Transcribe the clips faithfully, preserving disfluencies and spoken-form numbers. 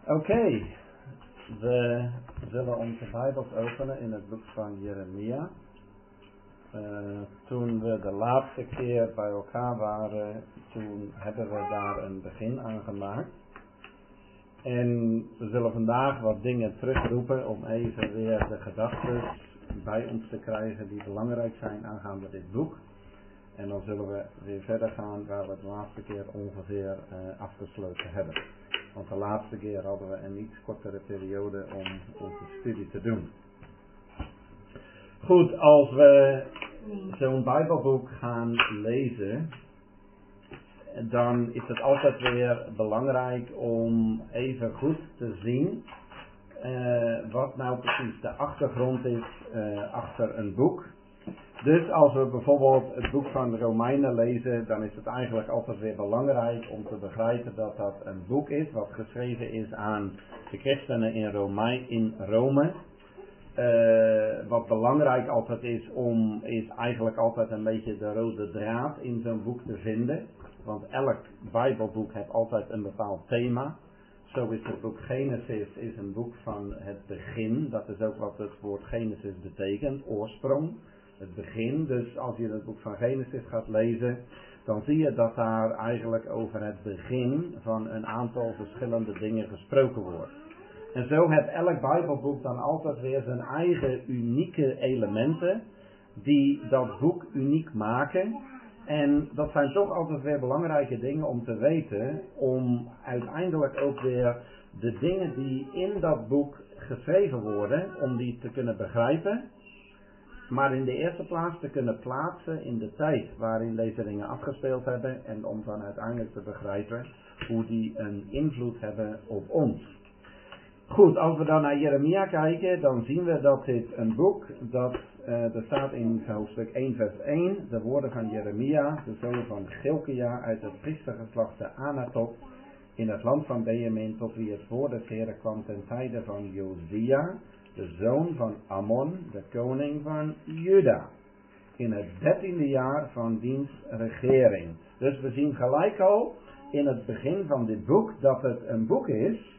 Oké, okay. We zullen onze Bijbels openen in het boek van Jeremia. Uh, toen we de laatste keer bij elkaar waren, toen hebben we daar een begin aan gemaakt. En we zullen vandaag wat dingen terugroepen om even weer de gedachten bij ons te krijgen die belangrijk zijn aangaande dit boek. En dan zullen we weer verder gaan waar we de laatste keer ongeveer uh, afgesloten hebben. Want de laatste keer hadden we een iets kortere periode om onze studie te doen. Goed, als we zo'n Bijbelboek gaan lezen, dan is het altijd weer belangrijk om even goed te zien uh, wat nou precies de achtergrond is uh, achter een boek. Dus als we bijvoorbeeld het boek van de Romeinen lezen, dan is het eigenlijk altijd weer belangrijk om te begrijpen dat dat een boek is wat geschreven is aan de christenen in Rome. In Rome. Uh, wat belangrijk altijd is om, is eigenlijk altijd een beetje de rode draad in zo'n boek te vinden. Want elk Bijbelboek heeft altijd een bepaald thema. Zo is het boek Genesis is een boek van het begin. Dat is ook wat het woord Genesis betekent, oorsprong. Het begin, dus als je het boek van Genesis gaat lezen, dan zie je dat daar eigenlijk over het begin van een aantal verschillende dingen gesproken wordt. En zo heeft elk Bijbelboek dan altijd weer zijn eigen unieke elementen die dat boek uniek maken. En dat zijn toch altijd weer belangrijke dingen om te weten, om uiteindelijk ook weer de dingen die in dat boek geschreven worden, om die te kunnen begrijpen. Maar in de eerste plaats te kunnen plaatsen in de tijd waarin deze dingen afgespeeld hebben. En om dan uiteindelijk te begrijpen hoe die een invloed hebben op ons. Goed, als we dan naar Jeremia kijken, dan zien we dat dit een boek, dat uh, er staat in hoofdstuk één vers één, de woorden van Jeremia, de zoon van Gilkia uit het priestergeslacht de Anatot, in het land van Benjamin, tot wie het woord des Heren kwam ten tijde van Josia, de zoon van Ammon, de koning van Juda, in het dertiende jaar van diens regering. Dus we zien gelijk al in het begin van dit boek dat het een boek is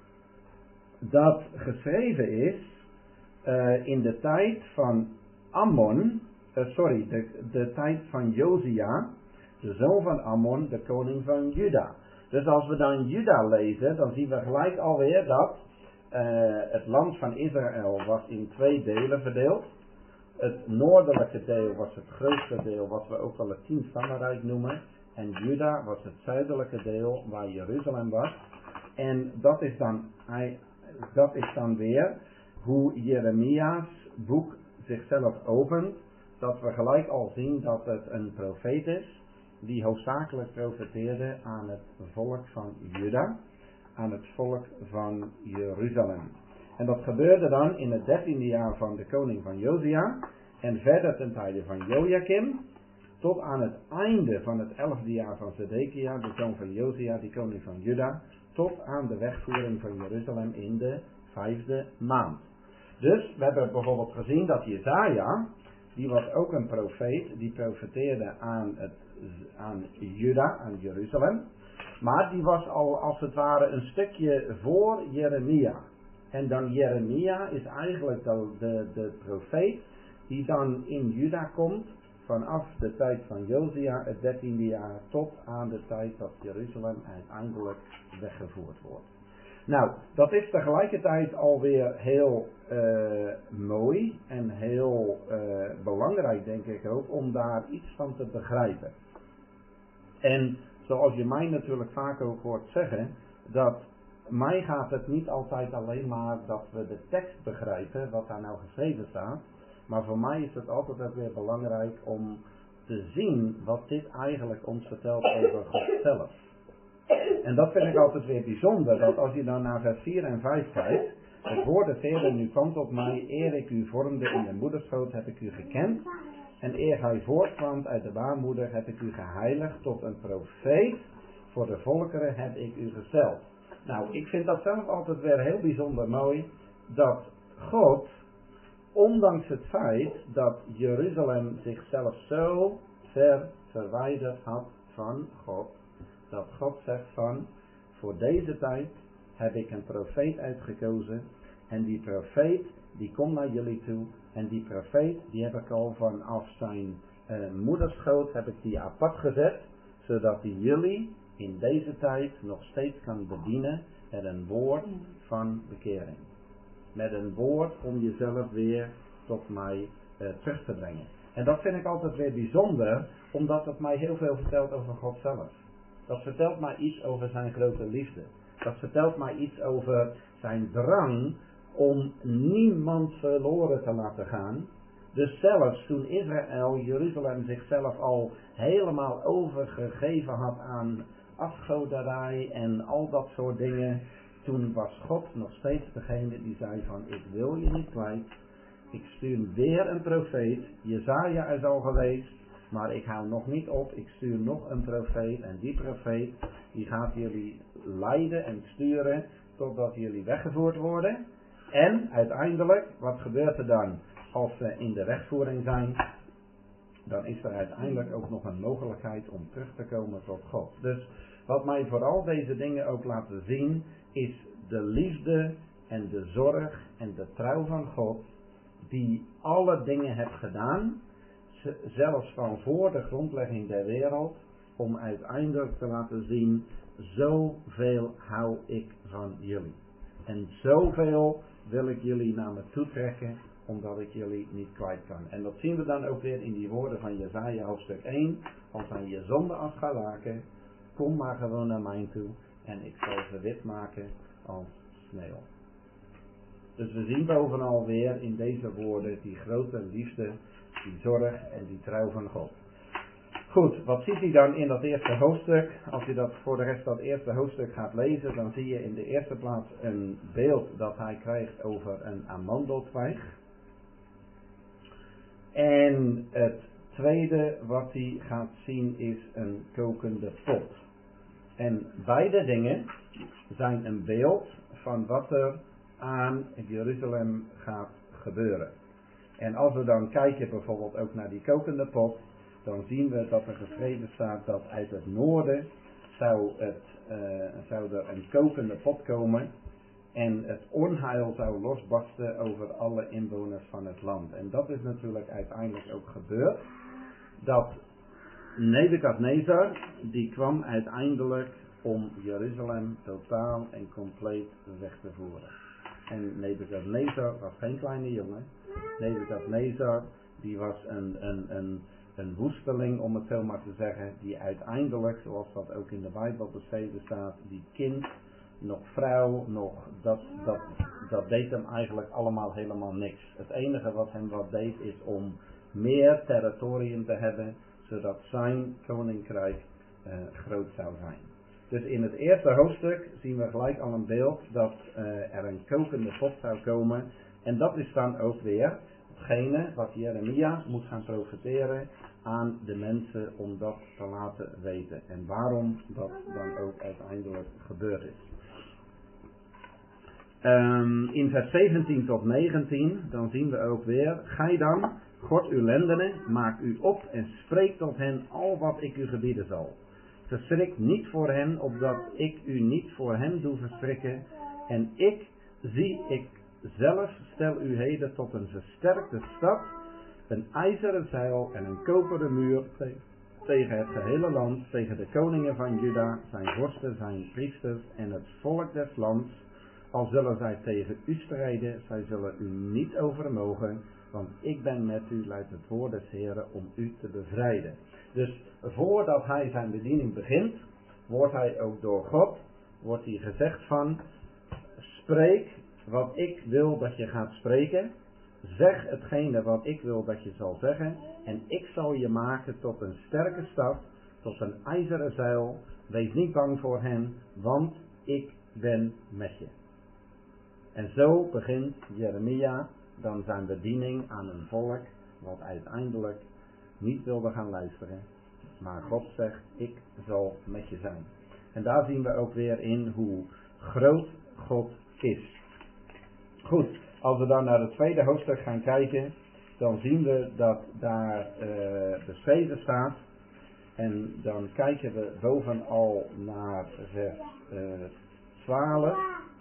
dat geschreven is uh, in de tijd van Ammon, uh, sorry, de, de tijd van Josia, de zoon van Ammon, de koning van Juda. Dus als we dan Juda lezen, dan zien we gelijk alweer dat Uh, het land van Israël was in twee delen verdeeld. Het noordelijke deel was het grootste deel, wat we ook wel het tienstammenrijk noemen. En Juda was het zuidelijke deel, waar Jeruzalem was. En dat is dan, dat is dan weer hoe Jeremia's boek zichzelf opent. Dat we gelijk al zien dat het een profeet is, die hoofdzakelijk profeteerde aan het volk van Juda. Aan het volk van Jeruzalem. En dat gebeurde dan in het dertiende jaar van de koning van Josia. En verder ten tijde van Jojakim. Tot aan het einde van het elfde jaar van Zedekia, de zoon van Josia, die koning van Juda. Tot aan de wegvoering van Jeruzalem in de vijfde maand. Dus we hebben bijvoorbeeld gezien dat Jesaja, die was ook een profeet, die profeteerde aan, het, aan Juda, aan Jeruzalem. Maar die was al als het ware een stukje voor Jeremia. En dan Jeremia is eigenlijk de, de, de profeet die dan in Juda komt vanaf de tijd van Josia, het dertiende jaar, tot aan de tijd dat Jeruzalem uiteindelijk weggevoerd wordt. Nou, dat is tegelijkertijd alweer heel uh, mooi en heel uh, belangrijk, denk ik ook, om daar iets van te begrijpen. En zoals je mij natuurlijk vaak ook hoort zeggen, dat mij gaat het niet altijd alleen maar dat we de tekst begrijpen, wat daar nou geschreven staat. Maar voor mij is het altijd ook weer belangrijk om te zien wat dit eigenlijk ons vertelt over God zelf. En dat vind ik altijd weer bijzonder, dat als je dan naar vers vier en vijf kijkt, het woord des Heeren nu kwam tot mij, eer ik u vormde in de moederschoot heb ik u gekend. En eer gij voortkwam uit de baarmoeder heb ik u geheiligd tot een profeet. Voor de volkeren heb ik u gesteld. Nou, ik vind dat zelf altijd weer heel bijzonder mooi. Dat God, ondanks het feit dat Jeruzalem zichzelf zo ver verwijderd had van God. Dat God zegt van, voor deze tijd heb ik een profeet uitgekozen. En die profeet, die komt naar jullie toe. En die profeet, die heb ik al vanaf zijn uh, moederschoot, heb ik die apart gezet. Zodat hij jullie in deze tijd nog steeds kan bedienen met een woord van bekering. Met een woord om jezelf weer tot mij uh, terug te brengen. En dat vind ik altijd weer bijzonder, omdat het mij heel veel vertelt over God zelf. Dat vertelt mij iets over zijn grote liefde. Dat vertelt mij iets over zijn drang om niemand verloren te laten gaan. Dus zelfs toen Israël, Jeruzalem zichzelf al helemaal overgegeven had aan afgoderij en al dat soort dingen. Toen was God nog steeds degene die zei van ik wil je niet kwijt. Ik stuur weer een profeet. Jesaja is al geweest. Maar ik hou nog niet op. Ik stuur nog een profeet. En die profeet die gaat jullie leiden en sturen totdat jullie weggevoerd worden. En uiteindelijk, wat gebeurt er dan als ze in de wegvoering zijn? Dan is er uiteindelijk ook nog een mogelijkheid om terug te komen tot God. Dus wat mij vooral deze dingen ook laten zien, is de liefde en de zorg en de trouw van God, die alle dingen heeft gedaan, zelfs van voor de grondlegging der wereld, om uiteindelijk te laten zien, zoveel hou ik van jullie. En zoveel wil ik jullie naar me toe trekken, omdat ik jullie niet kwijt kan. En dat zien we dan ook weer in die woorden van Jesaja hoofdstuk één. Als aan je zonde als galaken, kom maar gewoon naar mij toe en ik zal ze wit maken als sneeuw. Dus we zien bovenal weer in deze woorden die grote liefde, die zorg en die trouw van God. Goed, wat ziet hij dan in dat eerste hoofdstuk? Als je dat voor de rest dat eerste hoofdstuk gaat lezen, dan zie je in de eerste plaats een beeld dat hij krijgt over een amandeltwijg. En het tweede wat hij gaat zien is een kokende pot. En beide dingen zijn een beeld van wat er aan Jeruzalem gaat gebeuren. En als we dan kijken bijvoorbeeld ook naar die kokende pot, dan zien we dat er geschreven staat dat uit het noorden zou, het, uh, zou er een kokende pot komen. En het onheil zou losbarsten over alle inwoners van het land. En dat is natuurlijk uiteindelijk ook gebeurd. Dat Nebukadnezar, die kwam uiteindelijk om Jeruzalem totaal en compleet weg te voeren. En Nebukadnezar was geen kleine jongen. Nebukadnezar, die was een, een, een, een woesteling, om het zo maar te zeggen, die uiteindelijk, zoals dat ook in de Bijbel beschreven staat, die kind, nog vrouw, nog, dat, dat, dat deed hem eigenlijk allemaal helemaal niks. Het enige wat hem wat deed is om meer territorium te hebben, zodat zijn koninkrijk uh, groot zou zijn. Dus in het eerste hoofdstuk zien we gelijk al een beeld dat uh, er een kokende pot zou komen. En dat is dan ook weer hetgene wat Jeremia moet gaan profeteren aan de mensen om dat te laten weten. En waarom dat dan ook uiteindelijk gebeurd is. Um, in vers zeventien tot negentien, dan zien we ook weer, gij dan, God uw lendenen, maak u op en spreek tot hen al wat ik u gebieden zal. Verschrik niet voor hen, opdat ik u niet voor hen doe verschrikken. En ik, zie ik zelf, stel u heden tot een versterkte stad, een ijzeren zeil en een koperen muur te- tegen het gehele land, tegen de koningen van Juda, zijn vorsten, zijn priesters en het volk des lands. Al zullen zij tegen u strijden, zij zullen u niet overmogen, want ik ben met u, luidt het woord des Heren, om u te bevrijden. Dus voordat hij zijn bediening begint, wordt hij ook door God, wordt hij gezegd van, spreek wat ik wil dat je gaat spreken, zeg hetgene wat ik wil dat je zal zeggen, en ik zal je maken tot een sterke stad, tot een ijzeren zeil, wees niet bang voor hen, want ik ben met je. En zo begint Jeremia dan zijn bediening aan een volk wat uiteindelijk niet wilde gaan luisteren. Maar God zegt, ik zal met je zijn. En daar zien we ook weer in hoe groot God is. Goed, als we dan naar het tweede hoofdstuk gaan kijken, dan zien we dat daar uh, beschreven staat. En dan kijken we bovenal naar vers uh, twaalf.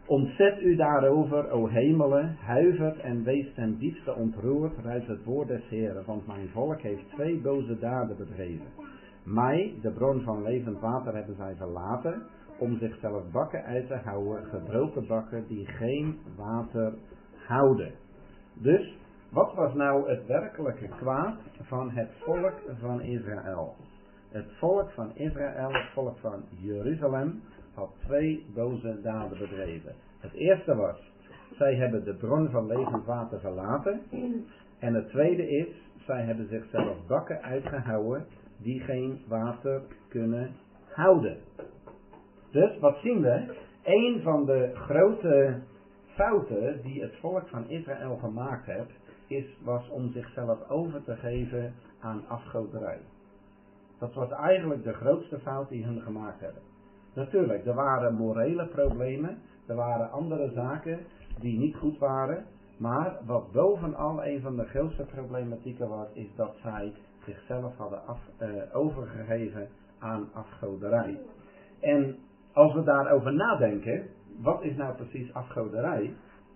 Ontzet u daarover, o hemelen, huivert en wees ten diepste ontroerd uit het woord des Heeren, want mijn volk heeft twee boze daden bedreven. Mij, de bron van levend water, hebben zij verlaten, om zichzelf bakken uit te houden, gebroken bakken die geen water houden. Dus, wat was nou het werkelijke kwaad van het volk van Israël? Het volk van Israël, het volk van Jeruzalem, had twee boze daden bedreven. Het eerste was, zij hebben de bron van levend water verlaten. En het tweede is, zij hebben zichzelf bakken uitgehouden die geen water kunnen houden. Dus wat zien we? Een van de grote fouten die het volk van Israël gemaakt heeft, is, was om zichzelf over te geven aan afgoderij. Dat was eigenlijk de grootste fout die hun gemaakt hebben. Natuurlijk, er waren morele problemen, er waren andere zaken die niet goed waren, maar wat bovenal een van de grootste problematieken was, is dat zij zichzelf hadden af, uh, overgegeven aan afgoderij. En als we daarover nadenken, wat is nou precies afgoderij?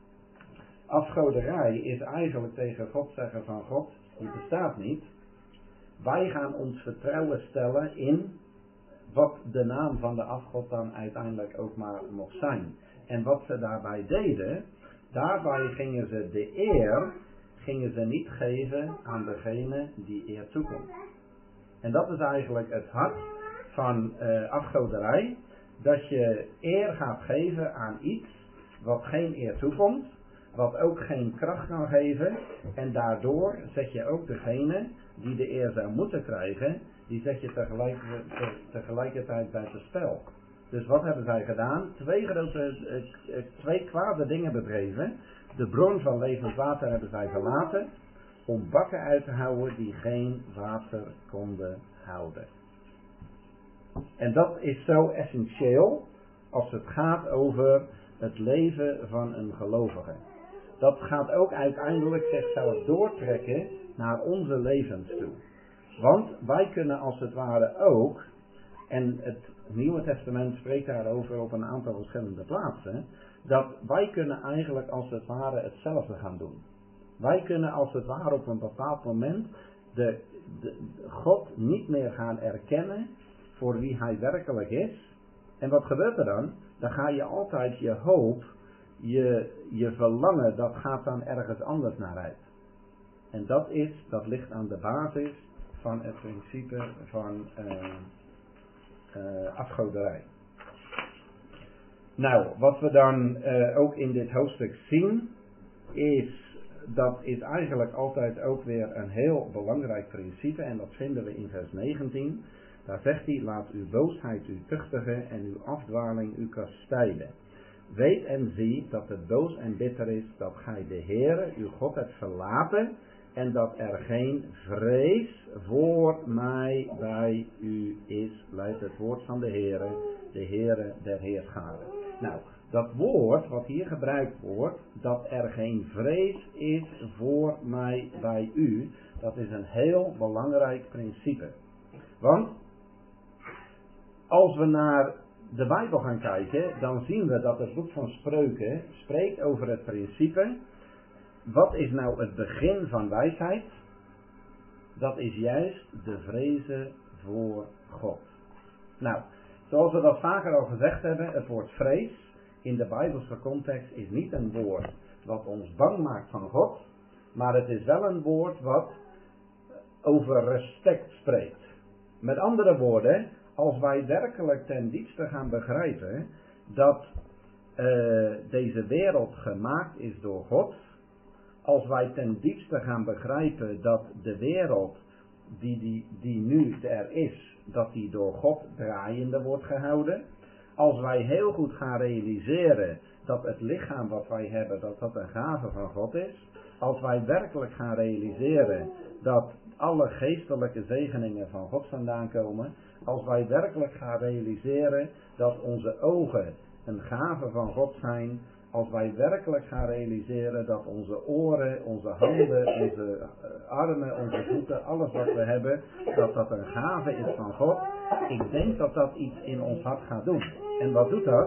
Afgoderij is eigenlijk tegen God zeggen van God, je bestaat niet. Wij gaan ons vertrouwen stellen in wat de naam van de afgod dan uiteindelijk ook maar mocht zijn. En wat ze daarbij deden, daarbij gingen ze de eer, gingen ze niet geven aan degene die eer toekomt. En dat is eigenlijk het hart van uh, afgoderij, dat je eer gaat geven aan iets wat geen eer toekomt, wat ook geen kracht kan geven, en daardoor zet je ook degene die de eer zou moeten krijgen, die zet je tegelijk, te, tegelijkertijd buiten spel. Dus wat hebben zij gedaan? Twee grote, uh, twee kwade dingen bedreven. De bron van levend water hebben zij verlaten, om bakken uit te houden die geen water konden houden. En dat is zo essentieel als het gaat over het leven van een gelovige. Dat gaat ook uiteindelijk zichzelf doortrekken naar onze levens toe. Want wij kunnen als het ware ook, en het Nieuwe Testament spreekt daarover op een aantal verschillende plaatsen, dat wij kunnen eigenlijk als het ware hetzelfde gaan doen. Wij kunnen als het ware op een bepaald moment de, de, de God niet meer gaan erkennen voor wie hij werkelijk is. En wat gebeurt er dan? Dan ga je altijd je hoop, je, je verlangen, dat gaat dan ergens anders naar uit. En dat is, dat ligt aan de basis van het principe van uh, uh, afgoderij. Nou, wat we dan uh, ook in dit hoofdstuk zien, is, dat is eigenlijk altijd ook weer een heel belangrijk principe, en dat vinden we in vers negentien. Daar zegt hij, laat uw boosheid u tuchtigen en uw afdwaling u kastijden. Weet en zie dat het boos en bitter is dat gij de Heere, uw God, hebt verlaten en dat er geen vrees voor mij bij u is, luidt het woord van de Heere, de Heere der Heerscharen. Nou, dat woord wat hier gebruikt wordt, dat er geen vrees is voor mij bij u, dat is een heel belangrijk principe. Want als we naar de Bijbel gaan kijken, dan zien we dat het boek van Spreuken spreekt over het principe, wat is nou het begin van wijsheid? Dat is juist de vrezen voor God. Nou, zoals we dat vaker al gezegd hebben, het woord vrees in de Bijbelse context is niet een woord wat ons bang maakt van God, maar het is wel een woord wat over respect spreekt. Met andere woorden, als wij werkelijk ten diepste gaan begrijpen dat uh, deze wereld gemaakt is door God, als wij ten diepste gaan begrijpen dat de wereld die, die, die nu er is, dat die door God draaiende wordt gehouden, als wij heel goed gaan realiseren dat het lichaam wat wij hebben, dat dat een gave van God is, als wij werkelijk gaan realiseren dat alle geestelijke zegeningen van God vandaan komen, als wij werkelijk gaan realiseren dat onze ogen een gave van God zijn, als wij werkelijk gaan realiseren dat onze oren, onze handen, onze armen, onze voeten, alles wat we hebben, dat dat een gave is van God, ik denk dat dat iets in ons hart gaat doen. En wat doet dat?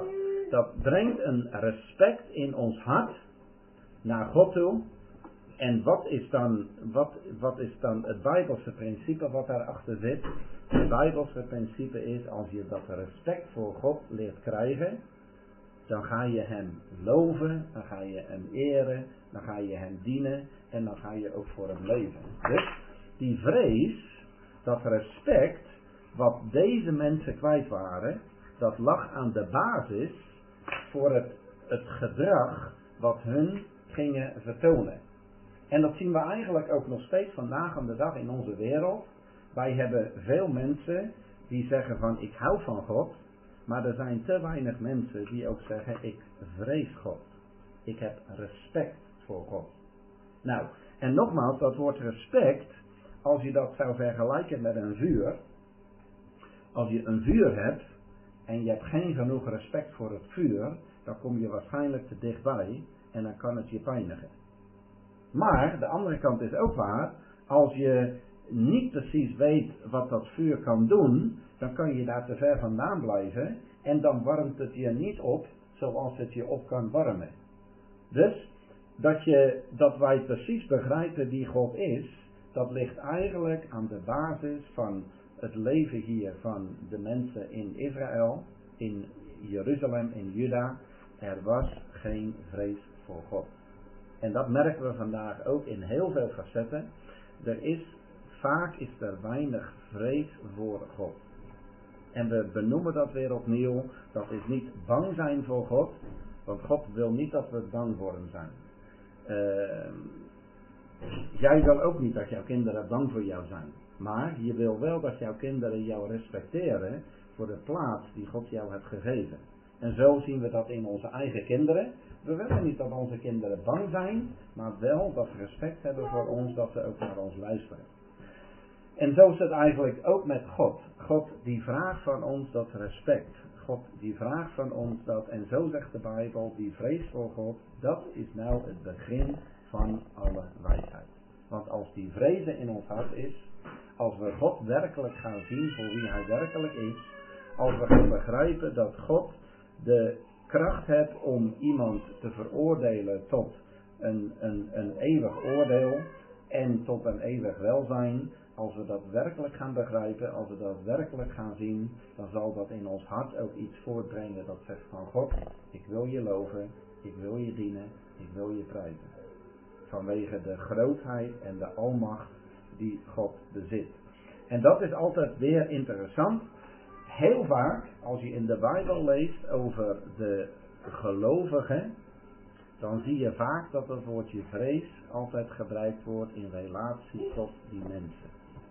dat brengt een respect in ons hart naar God toe. En wat is dan, wat, wat is dan het Bijbelse principe wat daarachter zit? Het Bijbelse principe is, als je dat respect voor God leert krijgen, dan ga je hem loven, dan ga je hem eren, dan ga je hem dienen en dan ga je ook voor hem leven. Dus die vrees, dat respect wat deze mensen kwijt waren, dat lag aan de basis voor het, het gedrag wat hun gingen vertonen. En dat zien we eigenlijk ook nog steeds vandaag aan de dag in onze wereld. Wij hebben veel mensen die zeggen van ik hou van God. Maar er zijn te weinig mensen die ook zeggen ik vrees God. Ik heb respect voor God. Nou, en nogmaals, dat woord respect, als je dat zou vergelijken met een vuur. Als je een vuur hebt en je hebt geen genoeg respect voor het vuur, dan kom je waarschijnlijk te dichtbij en dan kan het je pijnigen. Maar de andere kant is ook waar, als je niet precies weet wat dat vuur kan doen, dan kan je daar te ver vandaan blijven en dan warmt het je niet op zoals het je op kan warmen. Dus dat, je, dat wij precies begrijpen wie God is, dat ligt eigenlijk aan de basis van het leven hier van de mensen in Israël, in Jeruzalem, in Juda. Er was geen vrees voor God. En dat merken we vandaag ook in heel veel facetten. Er is, vaak is er weinig vrees voor God. En we benoemen dat weer opnieuw. Dat is niet bang zijn voor God. Want God wil niet dat we bang voor hem zijn. Uh, jij wil ook niet dat jouw kinderen bang voor jou zijn. Maar je wil wel dat jouw kinderen jou respecteren voor de plaats die God jou heeft gegeven. En zo zien we dat in onze eigen kinderen. We willen niet dat onze kinderen bang zijn, maar wel dat ze respect hebben voor ons, dat ze ook naar ons luisteren. En zo is het eigenlijk ook met God. God die vraagt van ons dat respect. God die vraagt van ons dat, en zo zegt de Bijbel, die vrees voor God, dat is nou het begin van alle wijsheid. Want als die vrezen in ons hart is, als we God werkelijk gaan zien voor wie hij werkelijk is, als we gaan begrijpen dat God de kracht heeft om iemand te veroordelen tot een, een, een eeuwig oordeel en tot een eeuwig welzijn, als we dat werkelijk gaan begrijpen, als we dat werkelijk gaan zien, dan zal dat in ons hart ook iets voortbrengen dat zegt van God, ik wil je loven, ik wil je dienen, ik wil je prijzen. Vanwege de grootheid en de almacht die God bezit. En dat is altijd weer interessant. Heel vaak, als je in de Bijbel leest over de gelovigen, dan zie je vaak dat het woordje vrees altijd gebruikt wordt in relatie tot die mensen.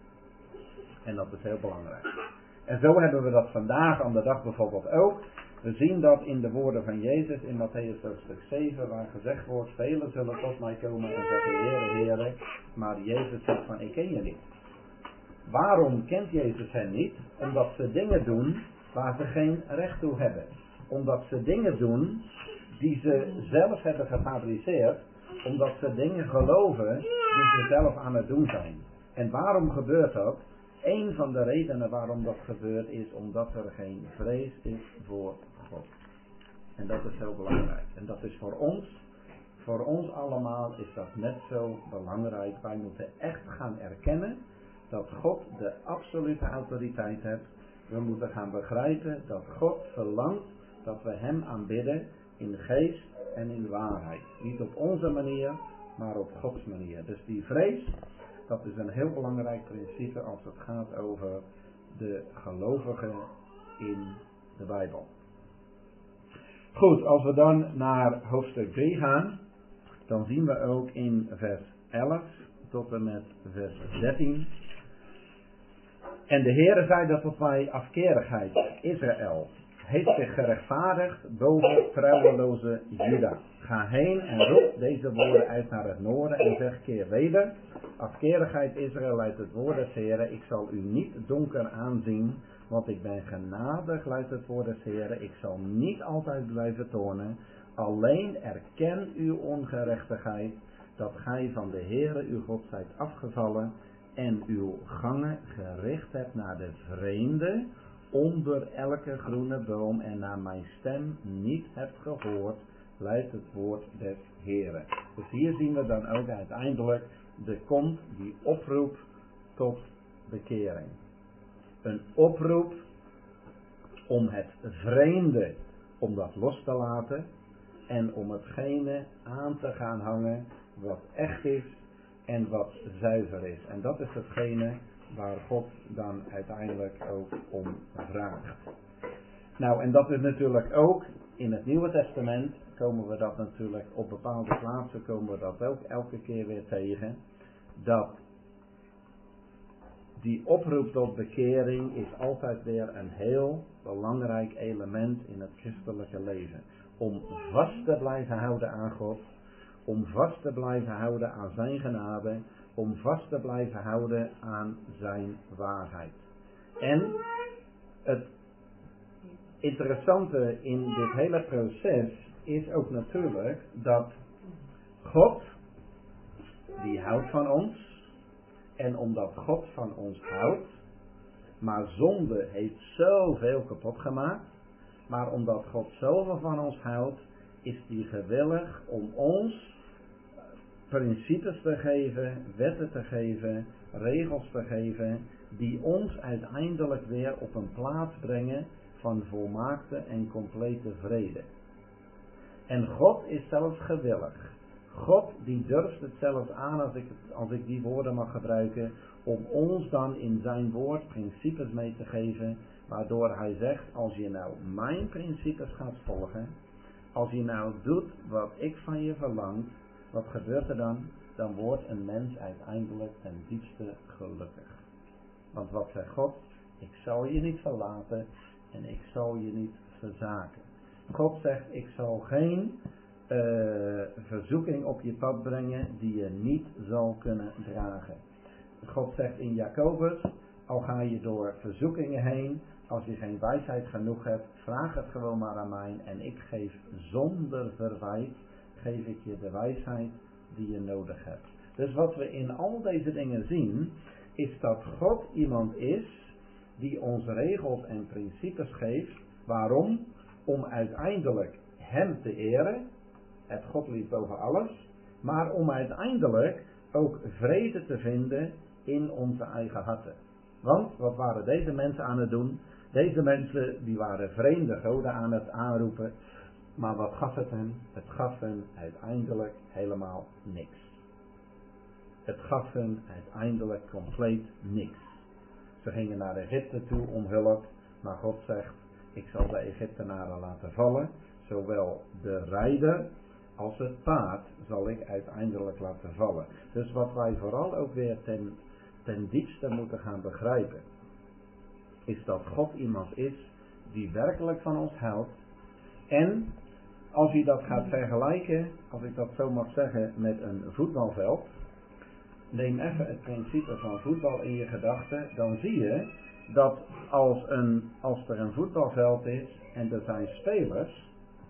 En dat is heel belangrijk. En zo hebben we dat vandaag aan de dag bijvoorbeeld ook. We zien dat in de woorden van Jezus in Mattheüs hoofdstuk zeven, waar gezegd wordt, velen zullen tot mij komen en zeggen, Heere, Heere, maar Jezus zegt van, ik ken je niet. Waarom kent Jezus hen niet? Omdat ze dingen doen waar ze geen recht toe hebben. Omdat ze dingen doen die ze zelf hebben gefabriceerd. Omdat ze dingen geloven die ze zelf aan het doen zijn. En waarom gebeurt dat? Een van de redenen waarom dat gebeurt is omdat er geen vrees is voor God. En dat is heel belangrijk. En dat is voor ons, voor ons allemaal is dat net zo belangrijk. Wij moeten echt gaan erkennen dat God de absolute autoriteit heeft. We moeten gaan begrijpen dat God verlangt dat we hem aanbidden in geest en in waarheid. Niet op onze manier, maar op Gods manier. Dus die vrees, dat is een heel belangrijk principe als het gaat over de gelovigen in de Bijbel. Goed, als we dan naar hoofdstuk drie gaan, dan zien we ook in vers elf tot en met vers dertien. En de Heere zei dat tot mij afkerigheid, Israël, heeft zich gerechtvaardigd boven trouweloze Juda. Ga heen en roep deze woorden uit naar het noorden en zeg keer weder. Afkerigheid Israël uit het woord des Heren, ik zal u niet donker aanzien, want ik ben genadig, luidt het woord des Heren, ik zal niet altijd blijven tonen. Alleen erken uw ongerechtigheid, dat gij van de Heere uw God zijt afgevallen en uw gangen gericht hebt naar de vreemde, onder elke groene boom en naar mijn stem niet hebt gehoord, luidt het woord des Heren. Dus hier zien we dan ook uiteindelijk de kom die oproep tot bekering. Een oproep om het vreemde, om dat los te laten en om hetgene aan te gaan hangen wat echt is en wat zuiver is. En dat is hetgene waar God dan uiteindelijk ook om vraagt. Nou, en dat is natuurlijk ook in het Nieuwe Testament, komen we dat natuurlijk op bepaalde plaatsen, komen we dat ook elke keer weer tegen, dat die oproep tot bekering is altijd weer een heel belangrijk element in het christelijke leven. Om vast te blijven houden aan God, om vast te blijven houden aan zijn genade, om vast te blijven houden aan zijn waarheid. En het interessante in dit hele proces is ook natuurlijk dat God, die houdt van ons, en omdat God van ons houdt, maar zonde heeft zoveel kapot gemaakt, maar omdat God zoveel van ons houdt, is hij gewillig om ons principes te geven, wetten te geven, regels te geven, die ons uiteindelijk weer op een plaats brengen van volmaakte en complete vrede. En God is zelfs gewillig. God die durft het zelfs aan, als ik, als ik die woorden mag gebruiken, om ons dan in zijn woord principes mee te geven, waardoor hij zegt, als je nou mijn principes gaat volgen, als je nou doet wat ik van je verlang, wat gebeurt er dan? Dan wordt een mens uiteindelijk ten diepste gelukkig. Want wat zegt God? Ik zal je niet verlaten en ik zal je niet verzaken. God zegt, ik zal geen uh, verzoeking op je pad brengen die je niet zal kunnen dragen. God zegt in Jacobus, al ga je door verzoekingen heen, als je geen wijsheid genoeg hebt, vraag het gewoon maar aan mij en ik geef zonder verwijt, geef ik je de wijsheid die je nodig hebt. Dus wat we in al deze dingen zien, is dat God iemand is die ons regels en principes geeft. Waarom? Om uiteindelijk hem te eren, het Godlied boven alles, maar om uiteindelijk ook vrede te vinden in onze eigen harten. Want wat waren deze mensen aan het doen? Deze mensen die waren vreemde goden aan het aanroepen. Maar wat gaf het hen? Het gaf hen uiteindelijk helemaal niks. Het gaf hen uiteindelijk compleet niks. Ze gingen naar Egypte toe om hulp, maar God zegt, ik zal de Egyptenaren laten vallen. Zowel de rijder als het paard zal ik uiteindelijk laten vallen. Dus wat wij vooral ook weer ten, ten diepste moeten gaan begrijpen, is dat God iemand is die werkelijk van ons houdt. En als je dat gaat vergelijken, als ik dat zo mag zeggen, met een voetbalveld. Neem even het principe van voetbal in je gedachten. Dan zie je dat als, een, als er een voetbalveld is en er zijn spelers.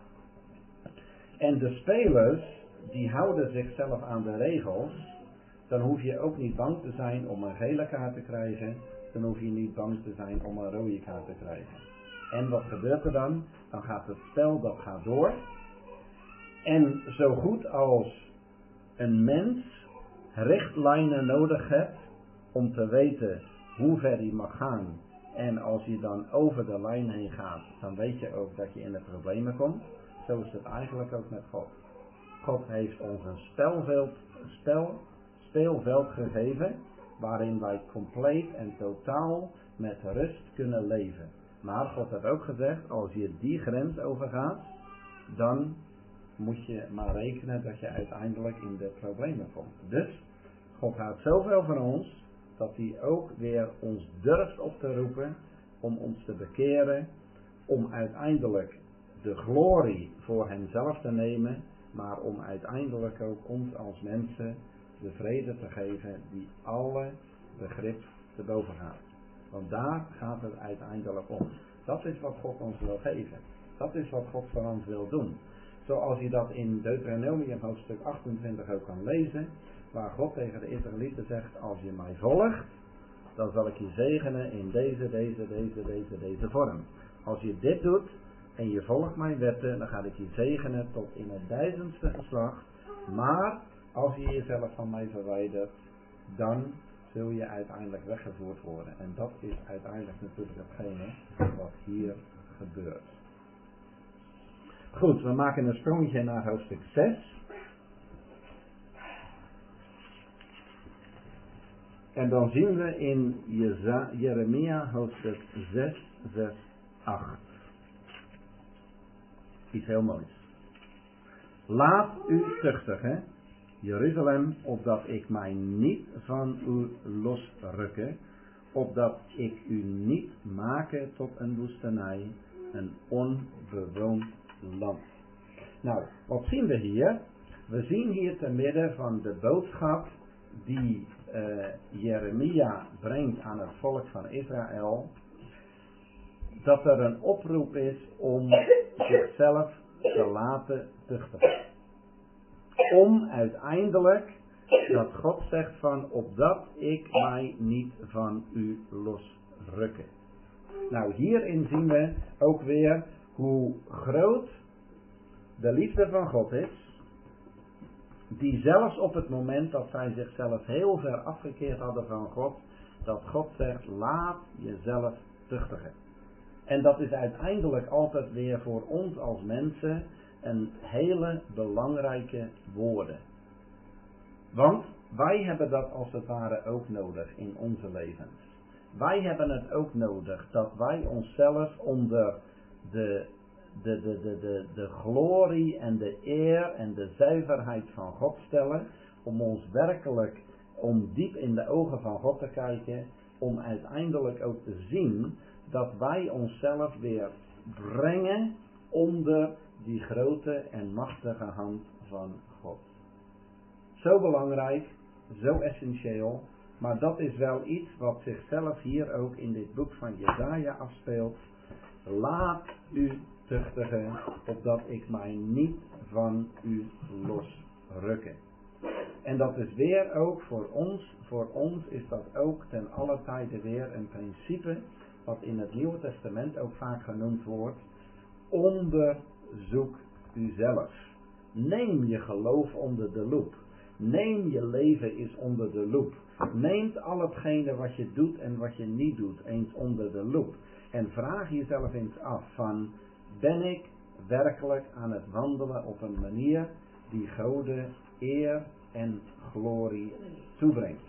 En de spelers die houden zichzelf aan de regels. Dan hoef je ook niet bang te zijn om een gele kaart te krijgen. Dan hoef je niet bang te zijn om een rode kaart te krijgen. En wat gebeurt er dan? Dan gaat het spel, dat gaat door. En zo goed als een mens richtlijnen nodig hebt om te weten hoe ver hij mag gaan. En als je dan over de lijn heen gaat, dan weet je ook dat je in de problemen komt. Zo is het eigenlijk ook met God. God heeft ons een spelveld, spel, speelveld gegeven, waarin wij compleet en totaal met rust kunnen leven. Maar God heeft ook gezegd, als je die grens overgaat, dan moet je maar rekenen dat je uiteindelijk in de problemen komt. Dus, God houdt zoveel van ons, dat hij ook weer ons durft op te roepen, om ons te bekeren, om uiteindelijk de glorie voor hemzelf te nemen, maar om uiteindelijk ook ons als mensen de vrede te geven die alle begrip te boven gaat. Want daar gaat het uiteindelijk om. Dat is wat God ons wil geven. Dat is wat God voor ons wil doen. Zoals je dat in Deuteronomium hoofdstuk achtentwintig ook kan lezen, waar God tegen de Israëlieten zegt, als je mij volgt, dan zal ik je zegenen in deze, deze, deze, deze, deze vorm. Als je dit doet en je volgt mijn wetten, dan ga ik je zegenen tot in het duizendste geslacht. Maar als je jezelf van mij verwijdert, dan zul je uiteindelijk weggevoerd worden. En dat is uiteindelijk natuurlijk hetgene wat hier gebeurt. Goed, we maken een sprongetje naar hoofdstuk zes. En dan zien we in Jeza- Jeremia hoofdstuk zes, zes, acht. Iets heel moois. Laat u tuchtigen, Jeruzalem, opdat ik mij niet van u losrukke, opdat ik u niet make tot een woestenij, een onbewoond land. Nou, wat zien we hier? We zien hier te midden van de boodschap die uh, Jeremia brengt aan het volk van Israël, dat er een oproep is om zichzelf te laten tuchtigen. Om uiteindelijk, dat God zegt van, opdat ik mij niet van u losrukke. Nou, hierin zien we ook weer hoe groot de liefde van God is, die zelfs op het moment dat zij zichzelf heel ver afgekeerd hadden van God, dat God zegt, laat jezelf tuchtigen. En dat is uiteindelijk altijd weer voor ons als mensen een hele belangrijke woorden. Want wij hebben dat als het ware ook nodig in onze levens. Wij hebben het ook nodig dat wij onszelf onder de, de, de, de, de, de glorie en de eer en de zuiverheid van God stellen. Om ons werkelijk, om diep in de ogen van God te kijken. Om uiteindelijk ook te zien dat wij onszelf weer brengen onder die grote en machtige hand van God. Zo belangrijk, zo essentieel, maar dat is wel iets wat zichzelf hier ook in dit boek van Jesaja afspeelt. Laat u tuchtigen, opdat ik mij niet van u losrukke. En dat is weer ook voor ons, voor ons is dat ook ten alle tijde weer een principe, wat in het Nieuwe Testament ook vaak genoemd wordt. Onderzoek uzelf. Neem je geloof onder de loep. Neem je leven eens onder de loep. Neem al hetgene wat je doet en wat je niet doet eens onder de loep. En vraag jezelf eens af van, ben ik werkelijk aan het wandelen op een manier die Gode eer en glorie toebrengt.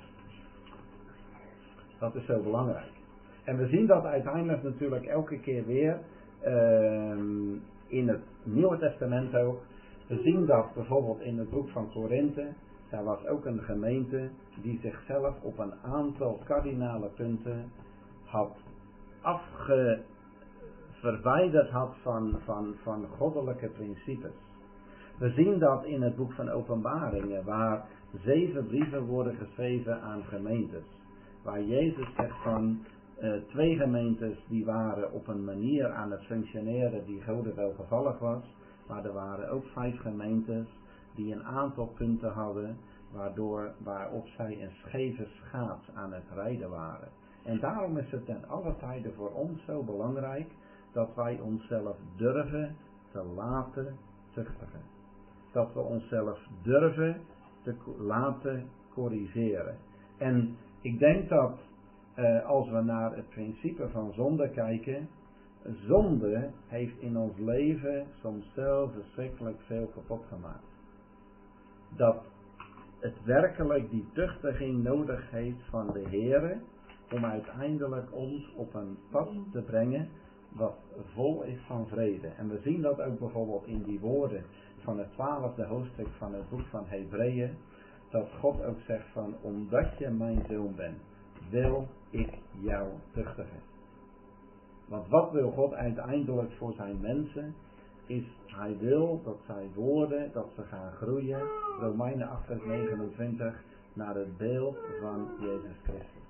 Dat is zo belangrijk. En we zien dat uiteindelijk natuurlijk elke keer weer uh, in het Nieuwe Testament ook. We zien dat bijvoorbeeld in het boek van Korinthe. Daar was ook een gemeente die zichzelf op een aantal kardinale punten had afge, verwijderd had van, van, van goddelijke principes. We zien dat in het boek van Openbaringen, waar zeven brieven worden geschreven aan gemeentes. Waar Jezus zegt van uh, twee gemeentes die waren op een manier aan het functioneren die Gode welgevallig was. Maar er waren ook vijf gemeentes die een aantal punten hadden waardoor, waarop zij een scheve schaats aan het rijden waren. En daarom is het ten alle tijde voor ons zo belangrijk dat wij onszelf durven te laten tuchtigen. Dat we onszelf durven te laten corrigeren. En ik denk dat uh, als we naar het principe van zonde kijken, zonde heeft in ons leven soms zo verschrikkelijk veel kapot gemaakt. Dat het werkelijk die tuchtiging nodig heeft van de Heere om uiteindelijk ons op een pad te brengen wat vol is van vrede. En we zien dat ook bijvoorbeeld in die woorden van het twaalfde hoofdstuk van het boek van Hebreeën. Dat God ook zegt van, omdat je mijn zoon bent, wil ik jou tuchtigen. Want wat wil God uiteindelijk voor zijn mensen? Is, hij wil dat zij worden, dat ze gaan groeien. Romeinen acht vers negenentwintig, naar het beeld van Jezus Christus.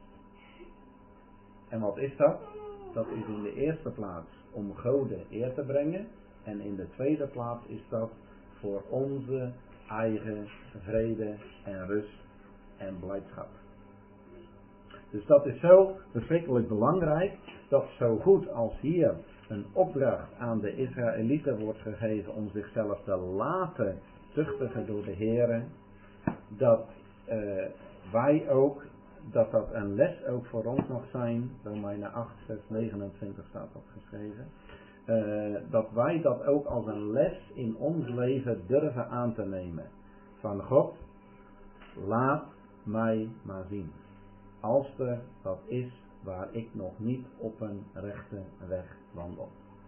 En wat is dat? Dat is in de eerste plaats om Gode eer te brengen. En in de tweede plaats is dat voor onze eigen vrede en rust en blijdschap. Dus dat is zo verschrikkelijk belangrijk, dat zo goed als hier een opdracht aan de Israëlieten wordt gegeven om zichzelf te laten tuchtigen door de Heere, dat uh, wij ook, dat dat een les ook voor ons mag zijn, Romeinen acht, vers negenentwintig staat opgeschreven, uh, dat wij dat ook als een les in ons leven durven aan te nemen. Van God, laat mij maar zien. Als er wat is waar ik nog niet op een rechte weg wandel.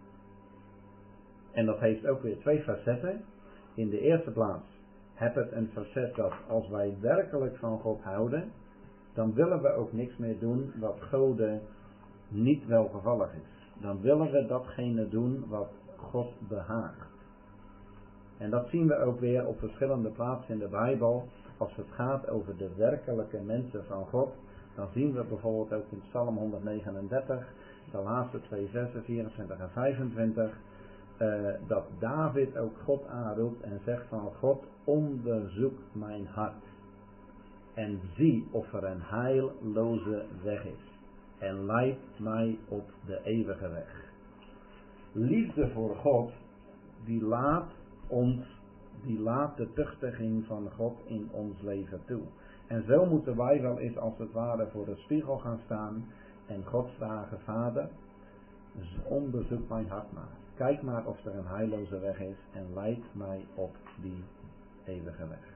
En dat heeft ook weer twee facetten. In de eerste plaats heb het een facet dat als wij werkelijk van God houden, dan willen we ook niks meer doen wat Gode niet welgevallig is. Dan willen we datgene doen wat God behaagt. En dat zien we ook weer op verschillende plaatsen in de Bijbel. Als het gaat over de werkelijke mensen van God, dan zien we bijvoorbeeld ook in Psalm honderdnegenendertig, de laatste twee versen, vierentwintig en vijfentwintig, uh, dat David ook God aanroept en zegt van God, onderzoek mijn hart. En zie of er een heilloze weg is. En leid mij op de eeuwige weg. Liefde voor God, die laat ons, die laat de tuchtiging van God in ons leven toe. En zo moeten wij wel eens als het ware voor de spiegel gaan staan en God vragen, Vader, onderzoek mijn hart maar. Kijk maar of er een heilloze weg is en leid mij op die eeuwige weg.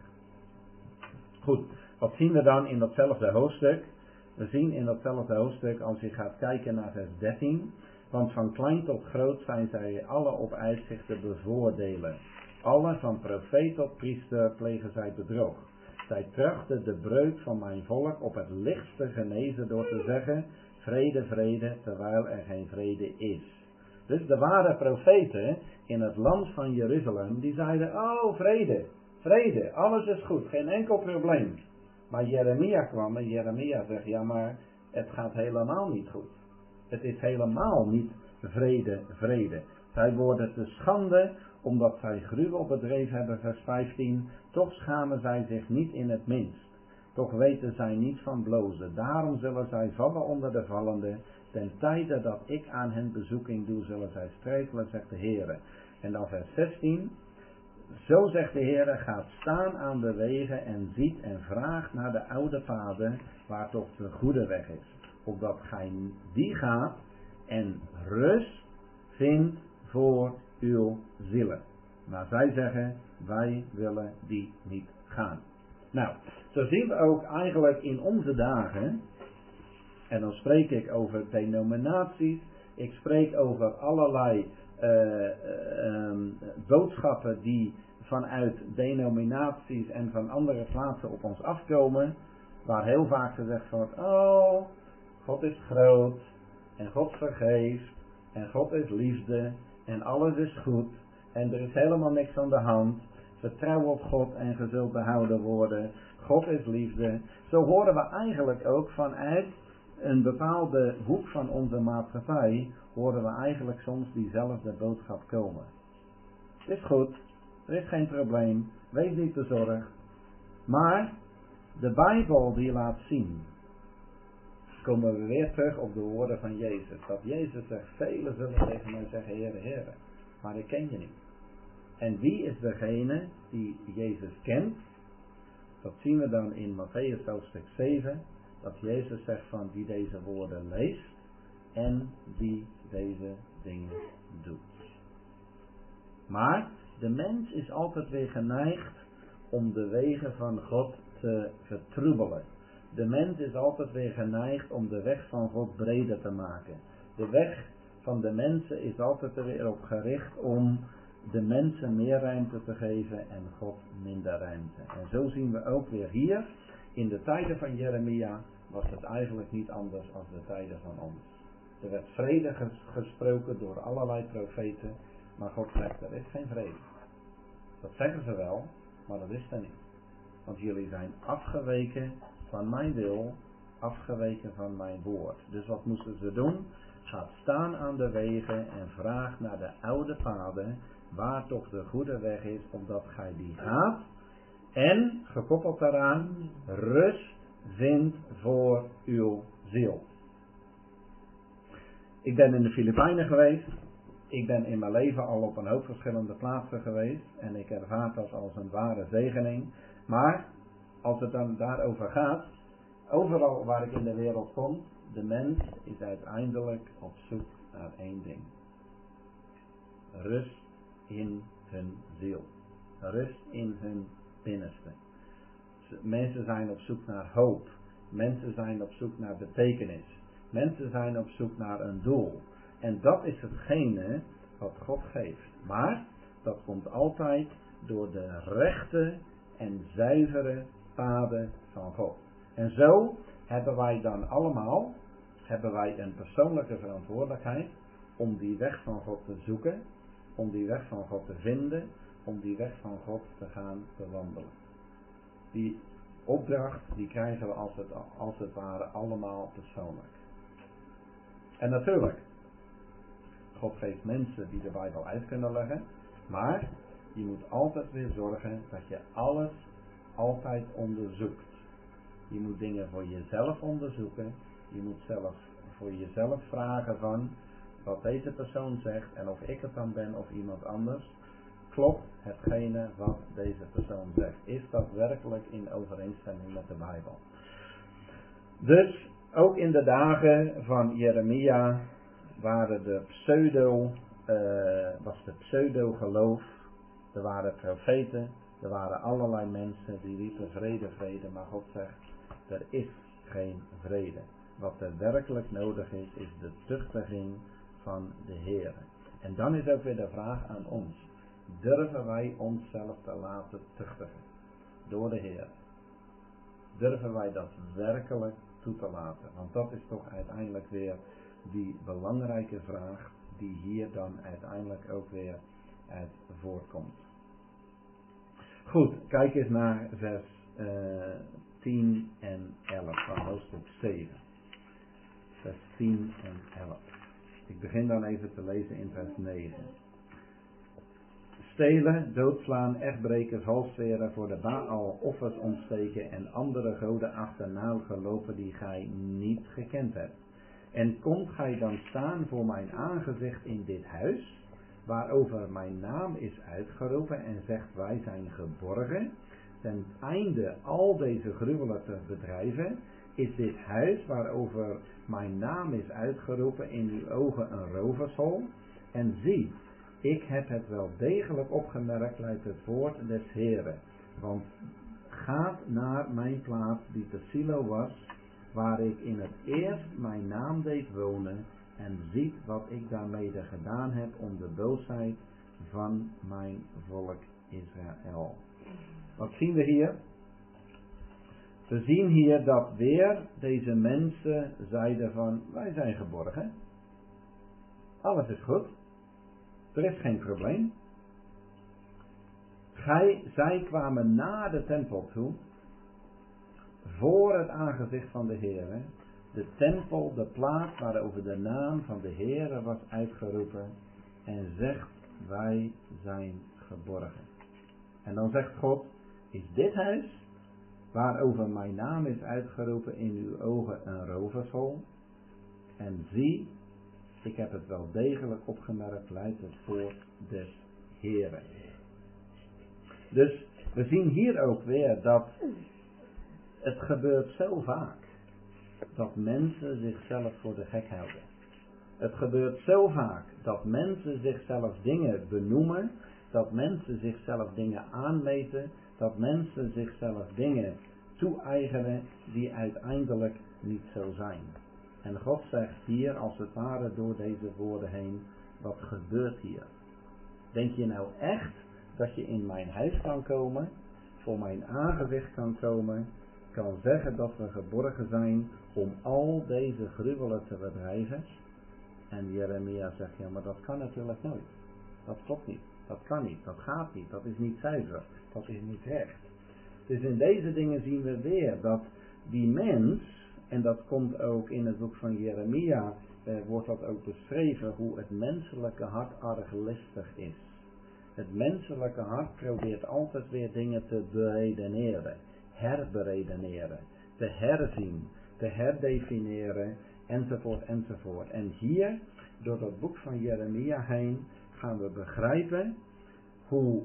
Goed, wat zien we dan in datzelfde hoofdstuk? We zien in datzelfde hoofdstuk, als je gaat kijken naar vers dertien, want van klein tot groot zijn zij alle op uitzicht te bevoordelen. Alle van profeet tot priester plegen zij bedrog. Zij trachten de breuk van mijn volk op het lichtste genezen door te zeggen, vrede, vrede, terwijl er geen vrede is. Dus de ware profeten in het land van Jeruzalem, die zeiden, oh vrede, vrede, alles is goed, geen enkel probleem. Maar Jeremia kwam en Jeremia zegt, ja maar het gaat helemaal niet goed. Het is helemaal niet vrede, vrede. Zij worden te schande omdat zij gruwel bedreven hebben, vers vijftien. Toch schamen zij zich niet in het minst. Toch weten zij niet van blozen. Daarom zullen zij vallen onder de vallenden. Ten tijde dat ik aan hen bezoeking doe, zullen zij struikelen, zegt de Heer. En dan vers zestien. Zo zegt de Heer, gaat staan aan de wegen en ziet en vraagt naar de oude paden, waar toch de goede weg is. Opdat gij die gaat en rust vindt voor uw zielen. Maar zij zeggen, wij willen die niet gaan. Nou, zo zien we ook eigenlijk in onze dagen, en dan spreek ik over denominaties, ik spreek over allerlei uh, uh, um, boodschappen die vanuit denominaties en van andere plaatsen op ons afkomen, waar heel vaak gezegd wordt, oh, God is groot, en God vergeeft, en God is liefde, en alles is goed, en er is helemaal niks aan de hand, vertrouw op God en ge zult behouden worden, God is liefde. Zo horen we eigenlijk ook vanuit een bepaalde hoek van onze maatschappij, horen we eigenlijk soms diezelfde boodschap komen. Het is goed, er is geen probleem, wees niet bezorgd. Maar de Bijbel die laat zien, komen we weer terug op de woorden van Jezus. Dat Jezus zegt, velen zullen tegen mij zeggen, Heere, Heere, maar ik ken je niet. En wie is degene die Jezus kent? Dat zien we dan in Mattheüs hoofdstuk zeven, dat Jezus zegt van die deze woorden leest en die deze dingen doet. Maar de mens is altijd weer geneigd om de wegen van God te vertroebelen. De mens is altijd weer geneigd om de weg van God breder te maken. De weg van de mensen is altijd er weer op gericht om de mensen meer ruimte te geven en God minder ruimte. En zo zien we ook weer hier, in de tijden van Jeremia was het eigenlijk niet anders dan de tijden van ons. Er werd vrede gesproken door allerlei profeten, maar God zegt, er is geen vrede. Dat zeggen ze wel, maar dat is er niet. Want jullie zijn afgeweken van mijn wil, afgeweken van mijn woord. Dus wat moesten ze doen? Gaat staan aan de wegen en vraag naar de oude paden, waar toch de goede weg is, opdat gij die gaat. En, gekoppeld daaraan, rust vindt voor uw ziel. Ik ben in de Filipijnen geweest. Ik ben in mijn leven al op een hoop verschillende plaatsen geweest. En ik ervaar dat als een ware zegening. Maar, als het dan daarover gaat, overal waar ik in de wereld kom, de mens is uiteindelijk op zoek naar één ding. Rust in hun ziel. Rust in hun binnenste. Mensen zijn op zoek naar hoop. Mensen zijn op zoek naar betekenis. Mensen zijn op zoek naar een doel. En dat is hetgene wat God geeft. Maar dat komt altijd door de rechte en zuivere paden van God. En zo hebben wij dan allemaal, hebben wij een persoonlijke verantwoordelijkheid om die weg van God te zoeken, om die weg van God te vinden, om die weg van God te gaan bewandelen. Die opdracht die krijgen we als het, als het ware allemaal persoonlijk. En natuurlijk, God geeft mensen die de Bijbel uit kunnen leggen, maar je moet altijd weer zorgen dat je alles altijd onderzoekt. Je moet dingen voor jezelf onderzoeken. Je moet zelf voor jezelf vragen van wat deze persoon zegt en of ik het dan ben of iemand anders. Klopt hetgene wat deze persoon zegt? Is dat werkelijk in overeenstemming met de Bijbel? Dus ook in de dagen van Jeremia waren de pseudo, uh, was de pseudo geloof. Er waren profeten, er waren allerlei mensen die riepen vrede, vrede, maar God zegt er is geen vrede. Wat er werkelijk nodig is, is de tuchtiging van de Heer. En dan is ook weer de vraag aan ons. Durven wij onszelf te laten tuchtigen door de Heer? Durven wij dat werkelijk toe te laten? Want dat is toch uiteindelijk weer die belangrijke vraag die hier dan uiteindelijk ook weer uit voortkomt. Goed, kijk eens naar vers uh, tien en elf van hoofdstuk zeven. Vers tien en elf. Ik begin dan even te lezen in vers negen. Stelen, doodslaan, echtbreken, valsweren, voor de Baal offers ontsteken en andere goden achterna gelopen die gij niet gekend hebt. En komt gij dan staan voor mijn aangezicht in dit huis, waarover mijn naam is uitgeroepen en zegt wij zijn geborgen, ten einde al deze gruwelen te bedrijven, is dit huis waarover mijn naam is uitgeroepen in uw ogen een rovershol. En zie, ik heb het wel degelijk opgemerkt, luidt het woord des Heren. Want gaat naar mijn plaats die te Silo was, waar ik in het eerst mijn naam deed wonen, en ziet wat ik daarmede gedaan heb om de boosheid van mijn volk Israël. Wat zien we hier? We zien hier dat weer deze mensen zeiden van, wij zijn geborgen. Alles is goed. Er is geen probleem. Gij, zij kwamen naar de tempel toe, voor het aangezicht van de Heere. De tempel, de plaats waarover de naam van de Heere was uitgeroepen. En zegt, wij zijn geborgen. En dan zegt God, is dit huis, waarover mijn naam is uitgeroepen in uw ogen een rovershol? En zie, ik heb het wel degelijk opgemerkt, luidt het woord des Heren. Dus we zien hier ook weer dat het gebeurt zo vaak dat mensen zichzelf voor de gek houden. Het gebeurt zo vaak dat mensen zichzelf dingen benoemen, dat mensen zichzelf dingen aanmeten, dat mensen zichzelf dingen toe-eigenen die uiteindelijk niet zo zijn. En God zegt hier als het ware door deze woorden heen, wat gebeurt hier? Denk je nou echt dat je in mijn huis kan komen, voor mijn aangezicht kan komen, kan zeggen dat we geborgen zijn om al deze gruwelen te bedrijven? En Jeremia zegt, ja maar dat kan natuurlijk nooit. Dat klopt niet, dat kan niet, dat gaat niet, dat is niet zuiver, dat is niet recht. Dus in deze dingen zien we weer dat die mens, en dat komt ook in het boek van Jeremia, eh, wordt dat ook beschreven, hoe het menselijke hart erg listig is. Het menselijke hart probeert altijd weer dingen te beredeneren, herberedeneren, te herzien, te herdefiniëren, enzovoort, enzovoort. En hier, door dat boek van Jeremia heen, gaan we begrijpen hoe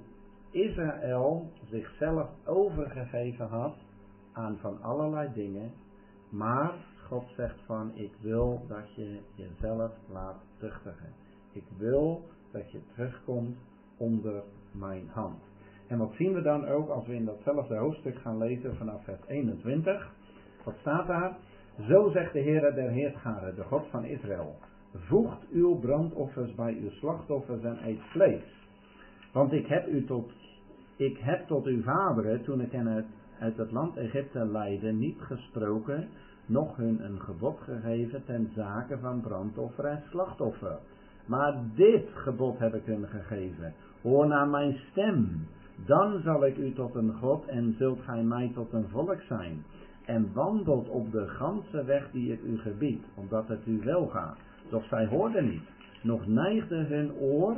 Israël zichzelf overgegeven had aan van allerlei dingen, maar God zegt van, ik wil dat je jezelf laat tuchtigen. Ik wil dat je terugkomt onder mijn hand. En wat zien we dan ook als we in datzelfde hoofdstuk gaan lezen vanaf vers eenentwintig. Wat staat daar? Zo zegt de Heere der Heerscharen, de God van Israël. Voegt uw brandoffers bij uw slachtoffers en eet vlees. Want ik heb u tot, ik heb tot uw vaderen, toen ik hen uit, uit het land Egypte leidde, niet gesproken, noch hun een gebod gegeven ten zake van brandoffer en slachtoffer. Maar dit gebod heb ik hun gegeven. Hoor naar mijn stem. Dan zal ik u tot een God en zult gij mij tot een volk zijn. En wandelt op de ganse weg die ik u gebied, omdat het u wel gaat. Doch zij hoorden niet, nog neigde hun oor,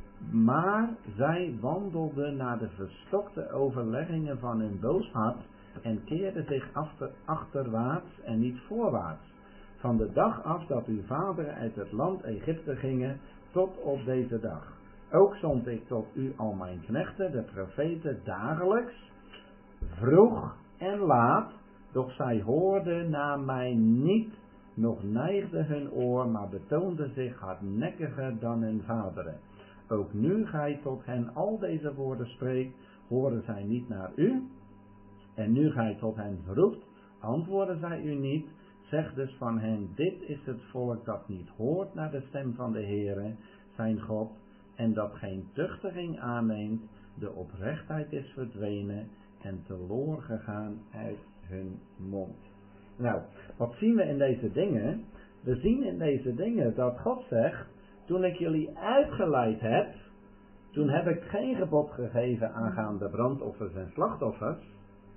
maar zij wandelden naar de verstokte overleggingen van hun boos hart en keerden zich achter, achterwaarts en niet voorwaarts. Van de dag af dat uw vaderen uit het land Egypte gingen, tot op deze dag. Ook zond ik tot u al mijn knechten, de profeten, dagelijks, vroeg en laat, doch zij hoorden naar mij niet, nog neigde hun oor, maar betoonden zich hardnekkiger dan hun vaderen. Ook nu gij tot hen al deze woorden spreekt, horen zij niet naar u. En nu gij tot hen roept, antwoorden zij u niet. Zeg dus van hen, dit is het volk dat niet hoort naar de stem van de Heere, zijn God, en dat geen tuchtiging aanneemt, de oprechtheid is verdwenen en teloor gegaan uit hun mond. Nou, wat zien we in deze dingen? We zien in deze dingen dat God zegt, toen ik jullie uitgeleid heb, toen heb ik geen gebod gegeven aangaande brandoffers en slachtoffers,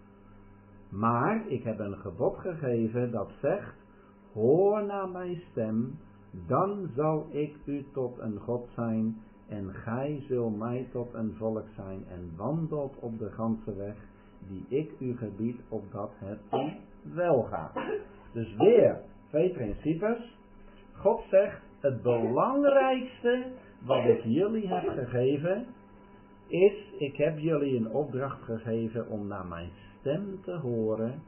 maar ik heb een gebod gegeven dat zegt, hoor naar mijn stem, dan zal ik u tot een God zijn en gij zult mij tot een volk zijn en wandelt op de ganse weg die ik u gebied, opdat het u wel gaat. Dus weer twee principes. God zegt, het belangrijkste wat ik jullie heb gegeven is, ik heb jullie een opdracht gegeven om naar mijn stem te horen.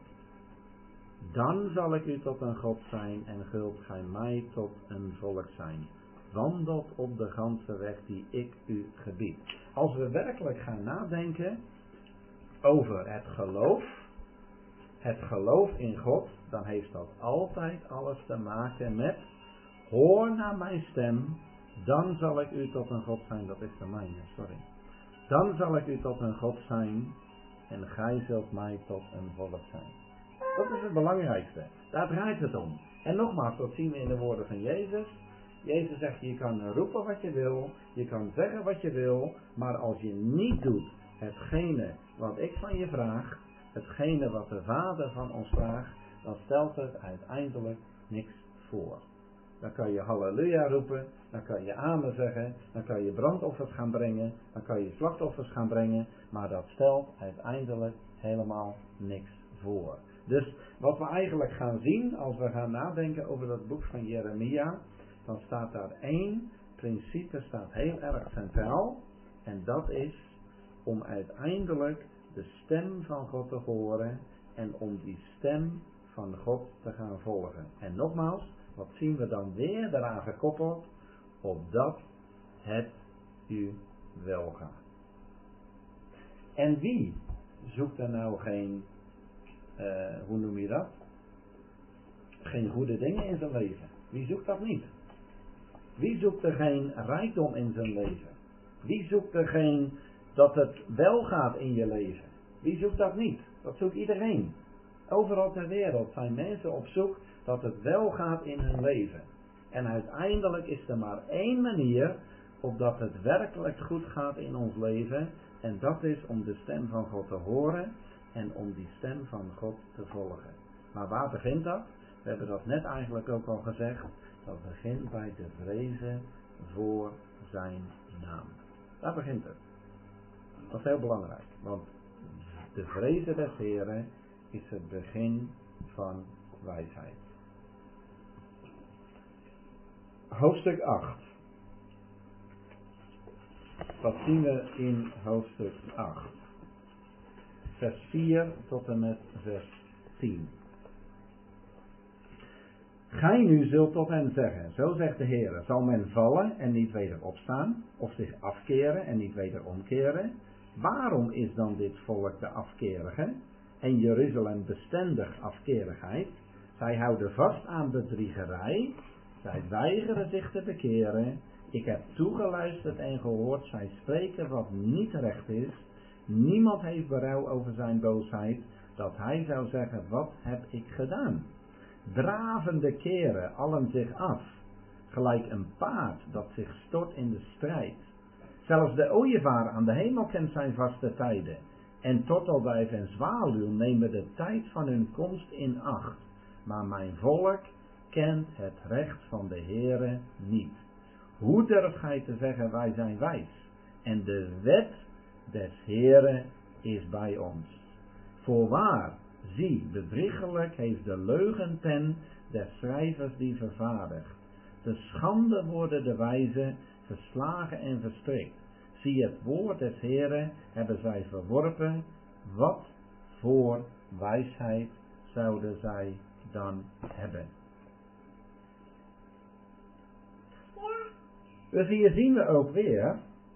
Dan zal ik u tot een God zijn en zult gij mij tot een volk zijn. Wandelt op de ganse weg die ik u gebied. Als we werkelijk gaan nadenken over het geloof, het geloof in God, dan heeft dat altijd alles te maken met, hoor naar mijn stem, dan zal ik u tot een God zijn, dat is de mijne, sorry. Dan zal ik u tot een God zijn en gij zult mij tot een volk zijn. Dat is het belangrijkste. Daar draait het om. En nogmaals, dat zien we in de woorden van Jezus. Jezus zegt, je kan roepen wat je wil, je kan zeggen wat je wil, maar als je niet doet hetgene wat ik van je vraag, hetgene wat de Vader van ons vraagt, dan stelt het uiteindelijk niks voor. Dan kan je halleluja roepen, dan kan je amen zeggen, dan kan je brandoffers gaan brengen, dan kan je slachtoffers gaan brengen, maar dat stelt uiteindelijk helemaal niks voor. Dus wat we eigenlijk gaan zien als we gaan nadenken over dat boek van Jeremia, dan staat daar één principe staat heel erg centraal en dat is om uiteindelijk de stem van God te horen en om die stem van God te gaan volgen. En nogmaals, wat zien we dan weer daaraan gekoppeld? Opdat het u wel gaat. En wie zoekt er nou geen, uh, hoe noem je dat? Geen goede dingen in zijn leven? Wie zoekt dat niet? Wie zoekt er geen rijkdom in zijn leven? Wie zoekt er geen dat het wel gaat in je leven? Wie zoekt dat niet? Dat zoekt iedereen. Overal ter wereld zijn mensen op zoek dat het wel gaat in hun leven. En uiteindelijk is er maar één manier opdat het werkelijk goed gaat in ons leven. En dat is om de stem van God te horen en om die stem van God te volgen. Maar waar begint dat? We hebben dat net eigenlijk ook al gezegd. Dat begint bij de vrezen voor zijn naam. Daar begint het. Dat is heel belangrijk. Want de vrezen des Heren is het begin van wijsheid. Hoofdstuk acht. Wat zien we in hoofdstuk acht? Vers vier tot en met vers tien. Gij nu zult tot hen zeggen, zo zegt de Heer, zal men vallen en niet weder opstaan, of zich afkeren en niet weder omkeren? Waarom is dan dit volk de afkerige en Jeruzalem bestendig afkerigheid? Zij houden vast aan bedriegerij, zij weigeren zich te bekeren. Ik heb toegeluisterd en gehoord, zij spreken wat niet recht is. Niemand heeft berouw over zijn boosheid, dat hij zou zeggen, wat heb ik gedaan? Dravende keren allen zich af, gelijk een paard dat zich stort in de strijd. Zelfs de ooievaar aan de hemel kent zijn vaste tijden, en tortelduif en zwaluw nemen de tijd van hun komst in acht. Maar mijn volk kent het recht van de Heere niet. Hoe durft gij te zeggen, wij zijn wijs, en de wet des Heere is bij ons? Voorwaar, zie, bedriegelijk heeft de leugenpen des schrijvers die vervaardigt. Te schande worden de wijzen verslagen en verstrikt. Zie, het woord des Heere hebben zij verworpen. Wat voor wijsheid zouden zij dan hebben? Dus hier zien we ook weer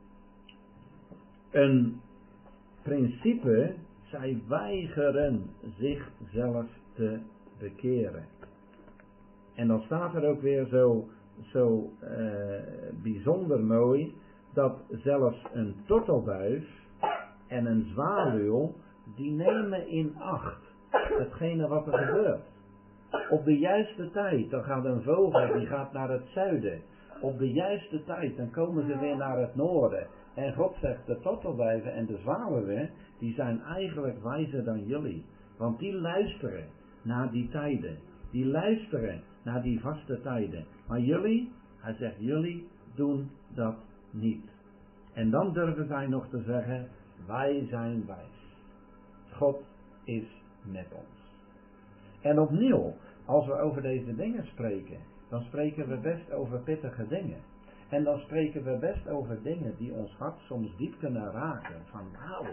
een principe. Zij weigeren zichzelf te bekeren. En dan staat er ook weer zo, zo uh, bijzonder mooi, dat zelfs een tortelduif en een zwaluw, die nemen in acht hetgene wat er gebeurt. Op de juiste tijd, dan gaat een vogel, die gaat naar het zuiden. Op de juiste tijd, dan komen ze weer naar het noorden. En God zegt, de tortelduiven en de zwaluwen, die zijn eigenlijk wijzer dan jullie. Want die luisteren naar die tijden. Die luisteren naar die vaste tijden. Maar jullie, hij zegt, jullie doen dat niet. En dan durven zij nog te zeggen, wij zijn wijs. God is met ons. En opnieuw, als we over deze dingen spreken, dan spreken we best over pittige dingen. En dan spreken we best over dingen die ons hart soms diep kunnen raken. Van wauw.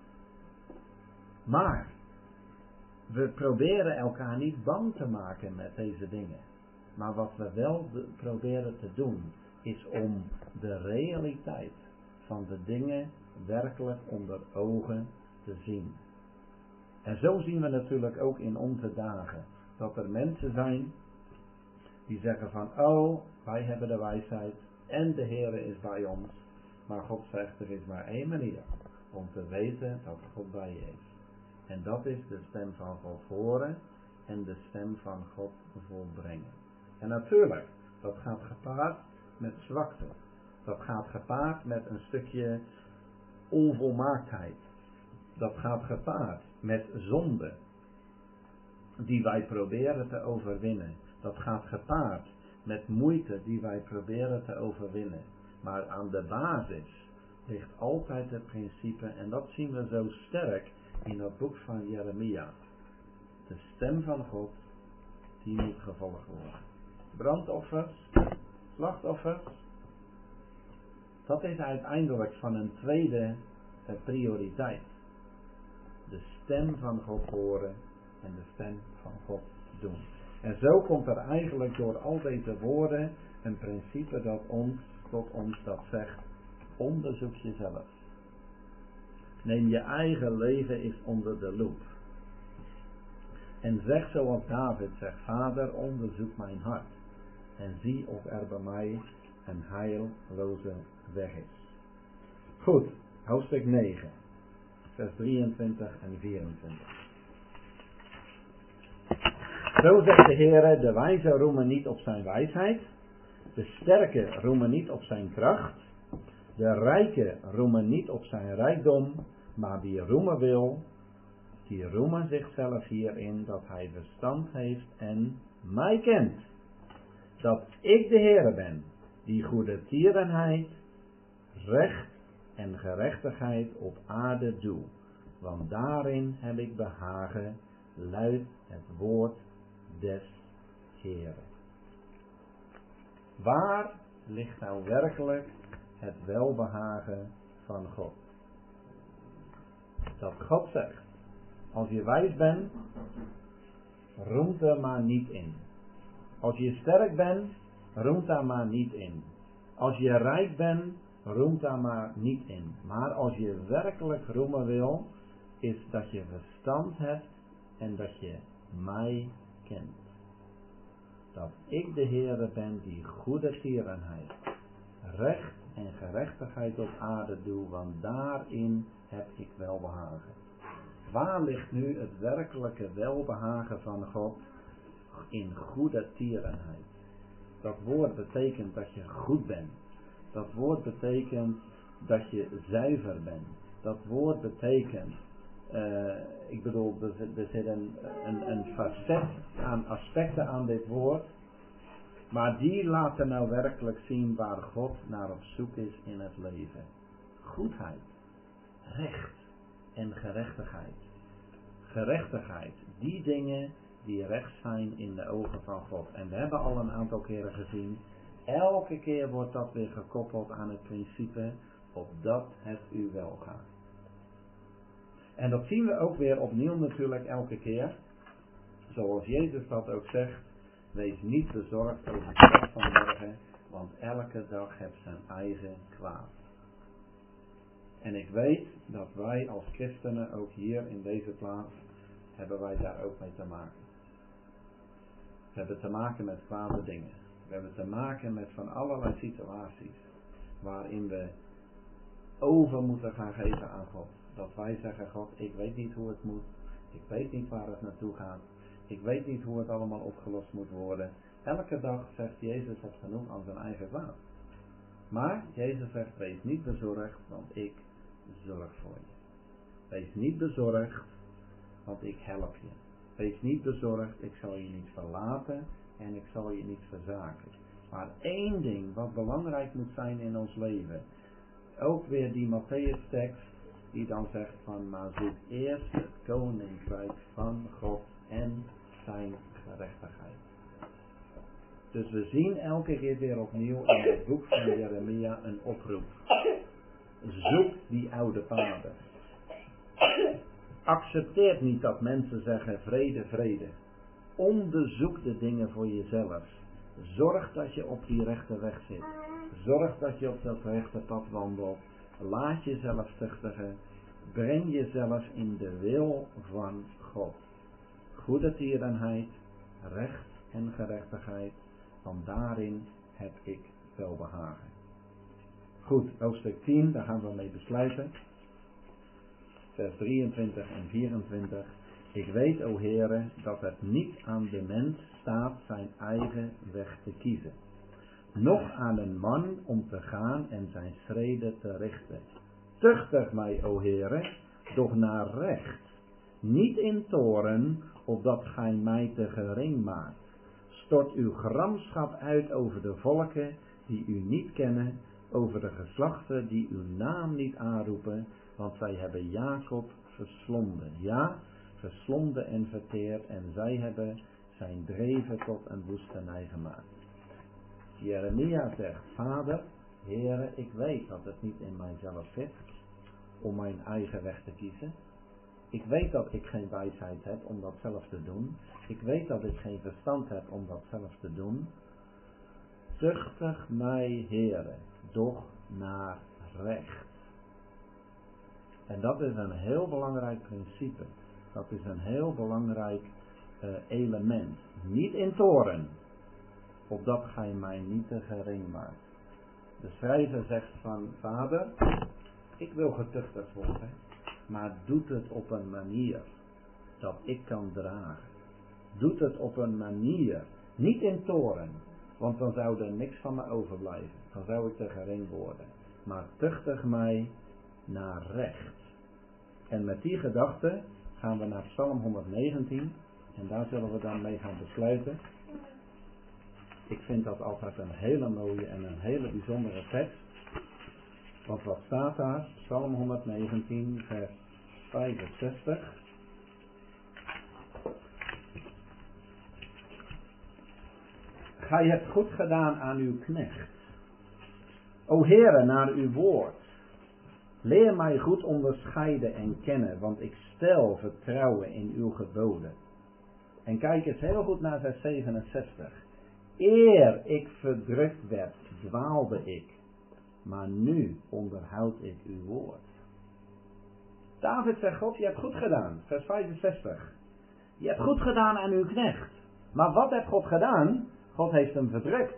Maar we proberen elkaar niet bang te maken met deze dingen. Maar wat we wel de, proberen te doen, is om de realiteit van de dingen werkelijk onder ogen te zien. En zo zien we natuurlijk ook in onze dagen. Dat er mensen zijn die zeggen van, oh, wij hebben de wijsheid en de Heere is bij ons. Maar God zegt, er is maar één manier om te weten dat God bij je is. En dat is de stem van God horen en de stem van God volbrengen. En natuurlijk, dat gaat gepaard met zwakte. Dat gaat gepaard met een stukje onvolmaaktheid. Dat gaat gepaard met zonde die wij proberen te overwinnen. Dat gaat gepaard met moeite die wij proberen te overwinnen. Maar aan de basis ligt altijd het principe, en dat zien we zo sterk in dat boek van Jeremia. De stem van God, die moet gevolgd worden. Brandoffers, slachtoffers, dat is uiteindelijk van een tweede prioriteit. De stem van God horen en de stem van God doen. En zo komt er eigenlijk door al deze woorden een principe dat ons, tot ons dat zegt, onderzoek jezelf. Neem je eigen leven eens onder de loep. En zeg zoals David zegt, Vader, onderzoek mijn hart. En zie of er bij mij een heilloze weg is. Goed, hoofdstuk negen, vers drieëntwintig en vierentwintig. Zo zegt de Heere, de wijze roemen niet op zijn wijsheid, de sterke roemen niet op zijn kracht, de rijke roemen niet op zijn rijkdom, maar wie roemen wil, die roemen zichzelf hierin dat hij verstand heeft en mij kent. Dat ik de Heere ben, die goede tierenheid, recht en gerechtigheid op aarde doe. Want daarin heb ik behagen, luidt het woord des Heeren. Waar ligt nou werkelijk het welbehagen van God? Dat God zegt, als je wijs bent, roemt er maar niet in. Als je sterk bent, roemt daar maar niet in. Als je rijk bent, roemt daar maar niet in. Maar als je werkelijk roemen wil, is dat je verstand hebt en dat je mij kent. Dat ik de Heere ben die goede tierenheid, recht en gerechtigheid op aarde doe, want daarin heb ik welbehagen. Waar ligt nu het werkelijke welbehagen van God? In goede tierenheid. Dat woord betekent dat je goed bent. Dat woord betekent dat je zuiver bent. Dat woord betekent, uh, ik bedoel, er zit, er zit een, een, een facet aan aspecten aan dit woord. Maar die laten nou werkelijk zien waar God naar op zoek is in het leven. Goedheid, recht en gerechtigheid. Gerechtigheid, die dingen die recht zijn in de ogen van God. En we hebben al een aantal keren gezien, elke keer wordt dat weer gekoppeld aan het principe opdat het u wel gaat. En dat zien we ook weer opnieuw natuurlijk elke keer. Zoals Jezus dat ook zegt, wees niet bezorgd over de dag van morgen, want elke dag heeft zijn eigen kwaad. En ik weet dat wij als christenen ook hier in deze plaats, hebben wij daar ook mee te maken. We hebben te maken met kwade dingen. We hebben te maken met van allerlei situaties waarin we over moeten gaan geven aan God. Dat wij zeggen, God, ik weet niet hoe het moet. Ik weet niet waar het naartoe gaat. Ik weet niet hoe het allemaal opgelost moet worden. Elke dag zegt Jezus het genoeg aan zijn eigen kwaad. Maar Jezus zegt, wees niet bezorgd, want ik zorg voor je. Wees niet bezorgd, want ik help je. Wees niet bezorgd, ik zal je niet verlaten en ik zal je niet verzaken. Maar één ding wat belangrijk moet zijn in ons leven. Ook weer die Matthäus tekst die dan zegt van, maar zoek eerst het koninkrijk van God en zijn gerechtigheid. Dus we zien elke keer weer opnieuw in het boek van Jeremia een oproep. Zoek die oude paden. Accepteer niet dat mensen zeggen vrede, vrede. Onderzoek de dingen voor jezelf. Zorg dat je op die rechte weg zit. Zorg dat je op dat rechte pad wandelt. Laat jezelf tuchtigen. Breng jezelf in de wil van God. Goede tierenheid, recht en gerechtigheid, want daarin heb ik welbehagen. Goed, hoofdstuk tien, daar gaan we mee besluiten. Vers drieëntwintig en vierentwintig. Ik weet, o Heere, dat het niet aan de mens staat zijn eigen weg te kiezen. Noch aan een man om te gaan en zijn schreden te richten. Tuchtig mij, o Heere, doch naar recht. Niet in toorn, opdat gij mij te gering maakt. Stort uw gramschap uit over de volken die u niet kennen, over de geslachten die uw naam niet aanroepen, want zij hebben Jacob verslonden. Ja, verslonden en verteerd, en zij hebben zijn dreven tot een woestenij gemaakt. Jeremia zegt, Vader, Heere, ik weet dat het niet in mijzelf zit om mijn eigen weg te kiezen. Ik weet dat ik geen wijsheid heb om dat zelf te doen. Ik weet dat ik geen verstand heb om dat zelf te doen. Tuchtig mij, Heere, doch naar recht. En dat is een heel belangrijk principe. Dat is een heel belangrijk uh, element. Niet in toorn, opdat gij mij niet te gering maakt. De schrijver zegt van, Vader, ik wil getuchtigd worden, maar doet het op een manier dat ik kan dragen. Doet het op een manier, niet in toorn, want dan zou er niks van me overblijven. Dan zou ik te gering worden. Maar tuchtig mij naar recht. En met die gedachte gaan we naar Psalm honderdzegentien. En daar zullen we dan mee gaan besluiten. Ik vind dat altijd een hele mooie en een hele bijzondere tekst. Want wat staat daar? Psalm honderdzegentien, vers vijfenzestig. gij hebt goed gedaan aan uw knecht. O Heere, naar uw woord. Leer mij goed onderscheiden en kennen, want ik stel vertrouwen in uw geboden. En kijk eens heel goed naar vers zevenenzestig. Eer ik verdrukt werd, dwaalde ik, maar nu onderhoud ik uw woord. David zegt, God, je hebt goed gedaan. Vers vijfenzestig. Je hebt goed gedaan aan uw knecht. Maar wat heeft God gedaan? God heeft hem verdrukt.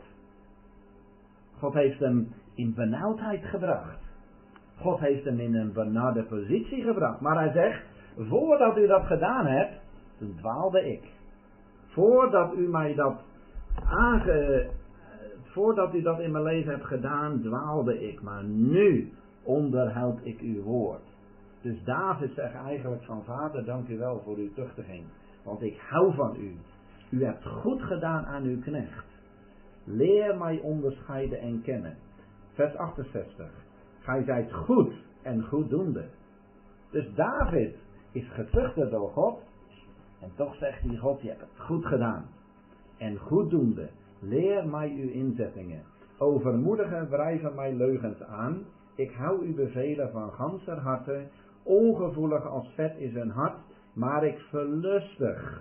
God heeft hem in benauwdheid gebracht. God heeft hem in een benarde positie gebracht. Maar hij zegt, voordat u dat gedaan hebt, toen dwaalde ik. Voordat u mij dat aange... Voordat u dat in mijn leven hebt gedaan, dwaalde ik. Maar nu onderhoud ik uw woord. Dus David zegt eigenlijk van, Vader, dank u wel voor uw tuchtiging. Want ik hou van u. U hebt goed gedaan aan uw knecht. Leer mij onderscheiden en kennen. Vers achtenzestig. Gij zijt goed en goeddoende. Dus David is getuchtigd door God. En toch zegt hij, God, je hebt het goed gedaan. En goeddoende. Leer mij uw inzettingen. Overmoedigen wrijven mij leugens aan. Ik hou uw bevelen van ganser harte. Ongevoelig als vet is een hart. Maar ik verlustig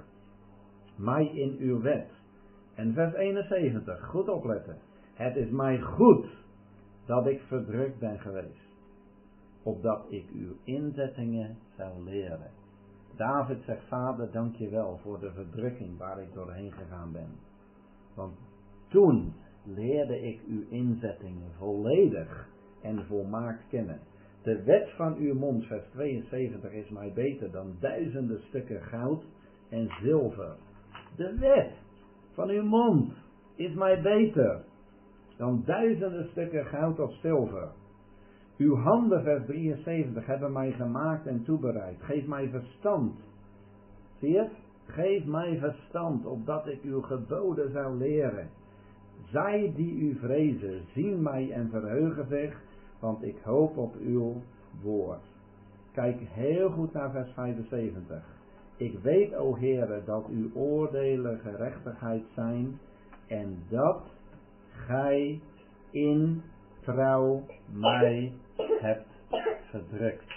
mij in uw wet. En vers eenenzeventig. Goed opletten. Het is mij goed dat ik verdrukt ben geweest. Opdat ik uw inzettingen zou leren. David zegt, Vader, dank je wel voor de verdrukking waar ik doorheen gegaan ben. Want toen leerde ik uw inzettingen volledig en volmaakt kennen. De wet van uw mond, vers tweeënzeventig, is mij beter dan duizenden stukken goud en zilver. De wet van uw mond is mij beter dan duizenden stukken goud of zilver. Uw handen, vers drieënzeventig, hebben mij gemaakt en toebereid. Geef mij verstand. Zie je het? Geef mij verstand, opdat ik uw geboden zou leren. Zij die u vrezen, zien mij en verheugen zich, want ik hoop op uw woord. Kijk heel goed naar vers vijfenzeventig. Ik weet, o Heere, dat uw oordelen gerechtigheid zijn en dat gij in trouw mij hebt verdrukt.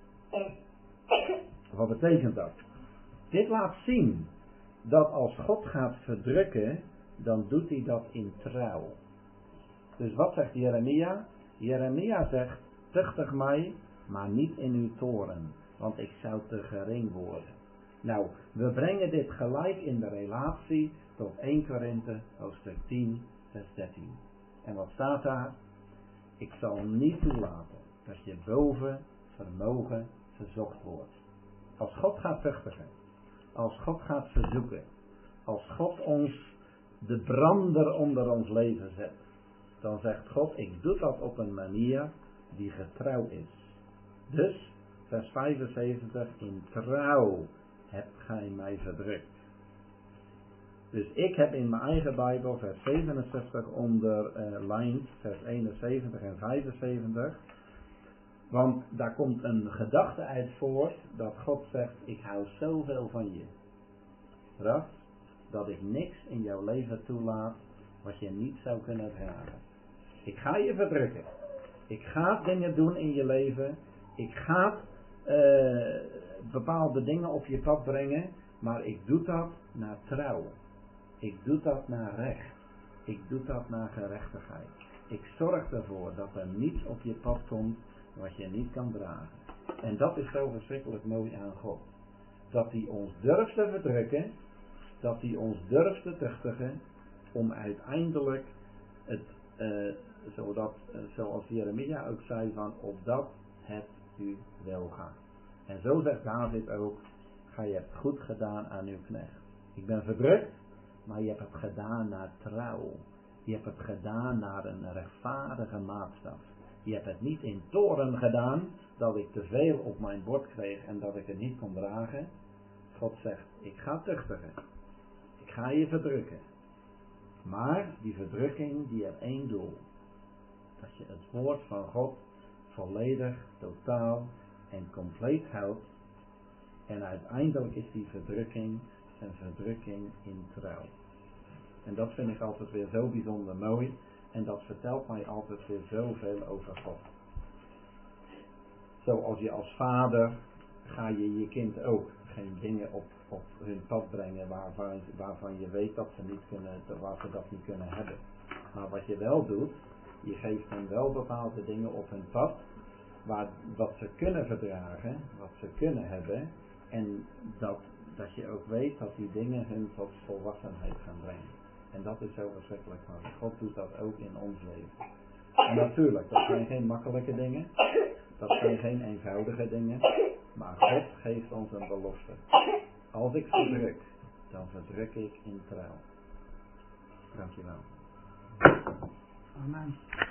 Wat betekent dat? Dit laat zien dat als God gaat verdrukken, dan doet hij dat in trouw. Dus wat zegt Jeremia? Jeremia zegt, tuchtig mij, maar niet in uw toren, want ik zou te gering worden. Nou, we brengen dit gelijk in de relatie tot eerste Korinthe, hoofdstuk tien, vers dertien. En wat staat daar? Ik zal niet toelaten dat je boven vermogen verzocht wordt. Als God gaat tuchtigen, als God gaat verzoeken, als God ons de brander onder ons leven zet, dan zegt God, ik doe dat op een manier die getrouw is. Dus, vers vijfenzeventig, in trouw hebt gij mij verdrukt. Dus ik heb in mijn eigen Bijbel vers zevenenzestig onderlijnd, vers eenenzeventig en vijfenzeventig. Want daar komt een gedachte uit voort dat God zegt, ik hou zoveel van je. Ras, dat ik niks in jouw leven toelaat wat je niet zou kunnen dragen. Ik ga je verdrukken. Ik ga dingen doen in je leven. Ik ga uh, bepaalde dingen op je pad brengen. Maar ik doe dat naar trouw. Ik doe dat naar recht. Ik doe dat naar gerechtigheid. Ik zorg ervoor dat er niets op je pad komt wat je niet kan dragen. En dat is zo verschrikkelijk mooi aan God. Dat hij ons durft te verdrukken. Dat hij ons durft te tuchtigen. Om uiteindelijk het, uh, zodat, uh, zoals Jeremia ook zei, van opdat het u wel gaat. En zo zegt David ook, gij hebt goed gedaan aan uw knecht. Ik ben verdrukt, maar je hebt het gedaan naar trouw. Je hebt het gedaan naar een rechtvaardige maatstaf. Je hebt het niet in toren gedaan, dat ik te veel op mijn bord kreeg en dat ik het niet kon dragen. God zegt, ik ga tuchtigen. Ik ga je verdrukken. Maar die verdrukking, die heeft één doel. Dat je het woord van God volledig, totaal en compleet houdt. En uiteindelijk is die verdrukking een verdrukking in trouw. En dat vind ik altijd weer zo bijzonder mooi. En dat vertelt mij altijd weer zoveel over God. Zoals je als vader, ga je je kind ook geen dingen op, op hun pad brengen waarvan, waarvan je weet dat ze, niet kunnen, waar ze dat niet kunnen hebben. Maar wat je wel doet, je geeft hen wel bepaalde dingen op hun pad, waar, wat ze kunnen verdragen, wat ze kunnen hebben. En dat, dat je ook weet dat die dingen hun tot volwassenheid gaan brengen. En dat is zo verschrikkelijk mooi. God doet dat ook in ons leven. En natuurlijk, dat zijn geen makkelijke dingen. Dat zijn geen eenvoudige dingen. Maar God geeft ons een belofte. Als ik verdruk, dan verdruk ik in trouw. Dankjewel. Amen.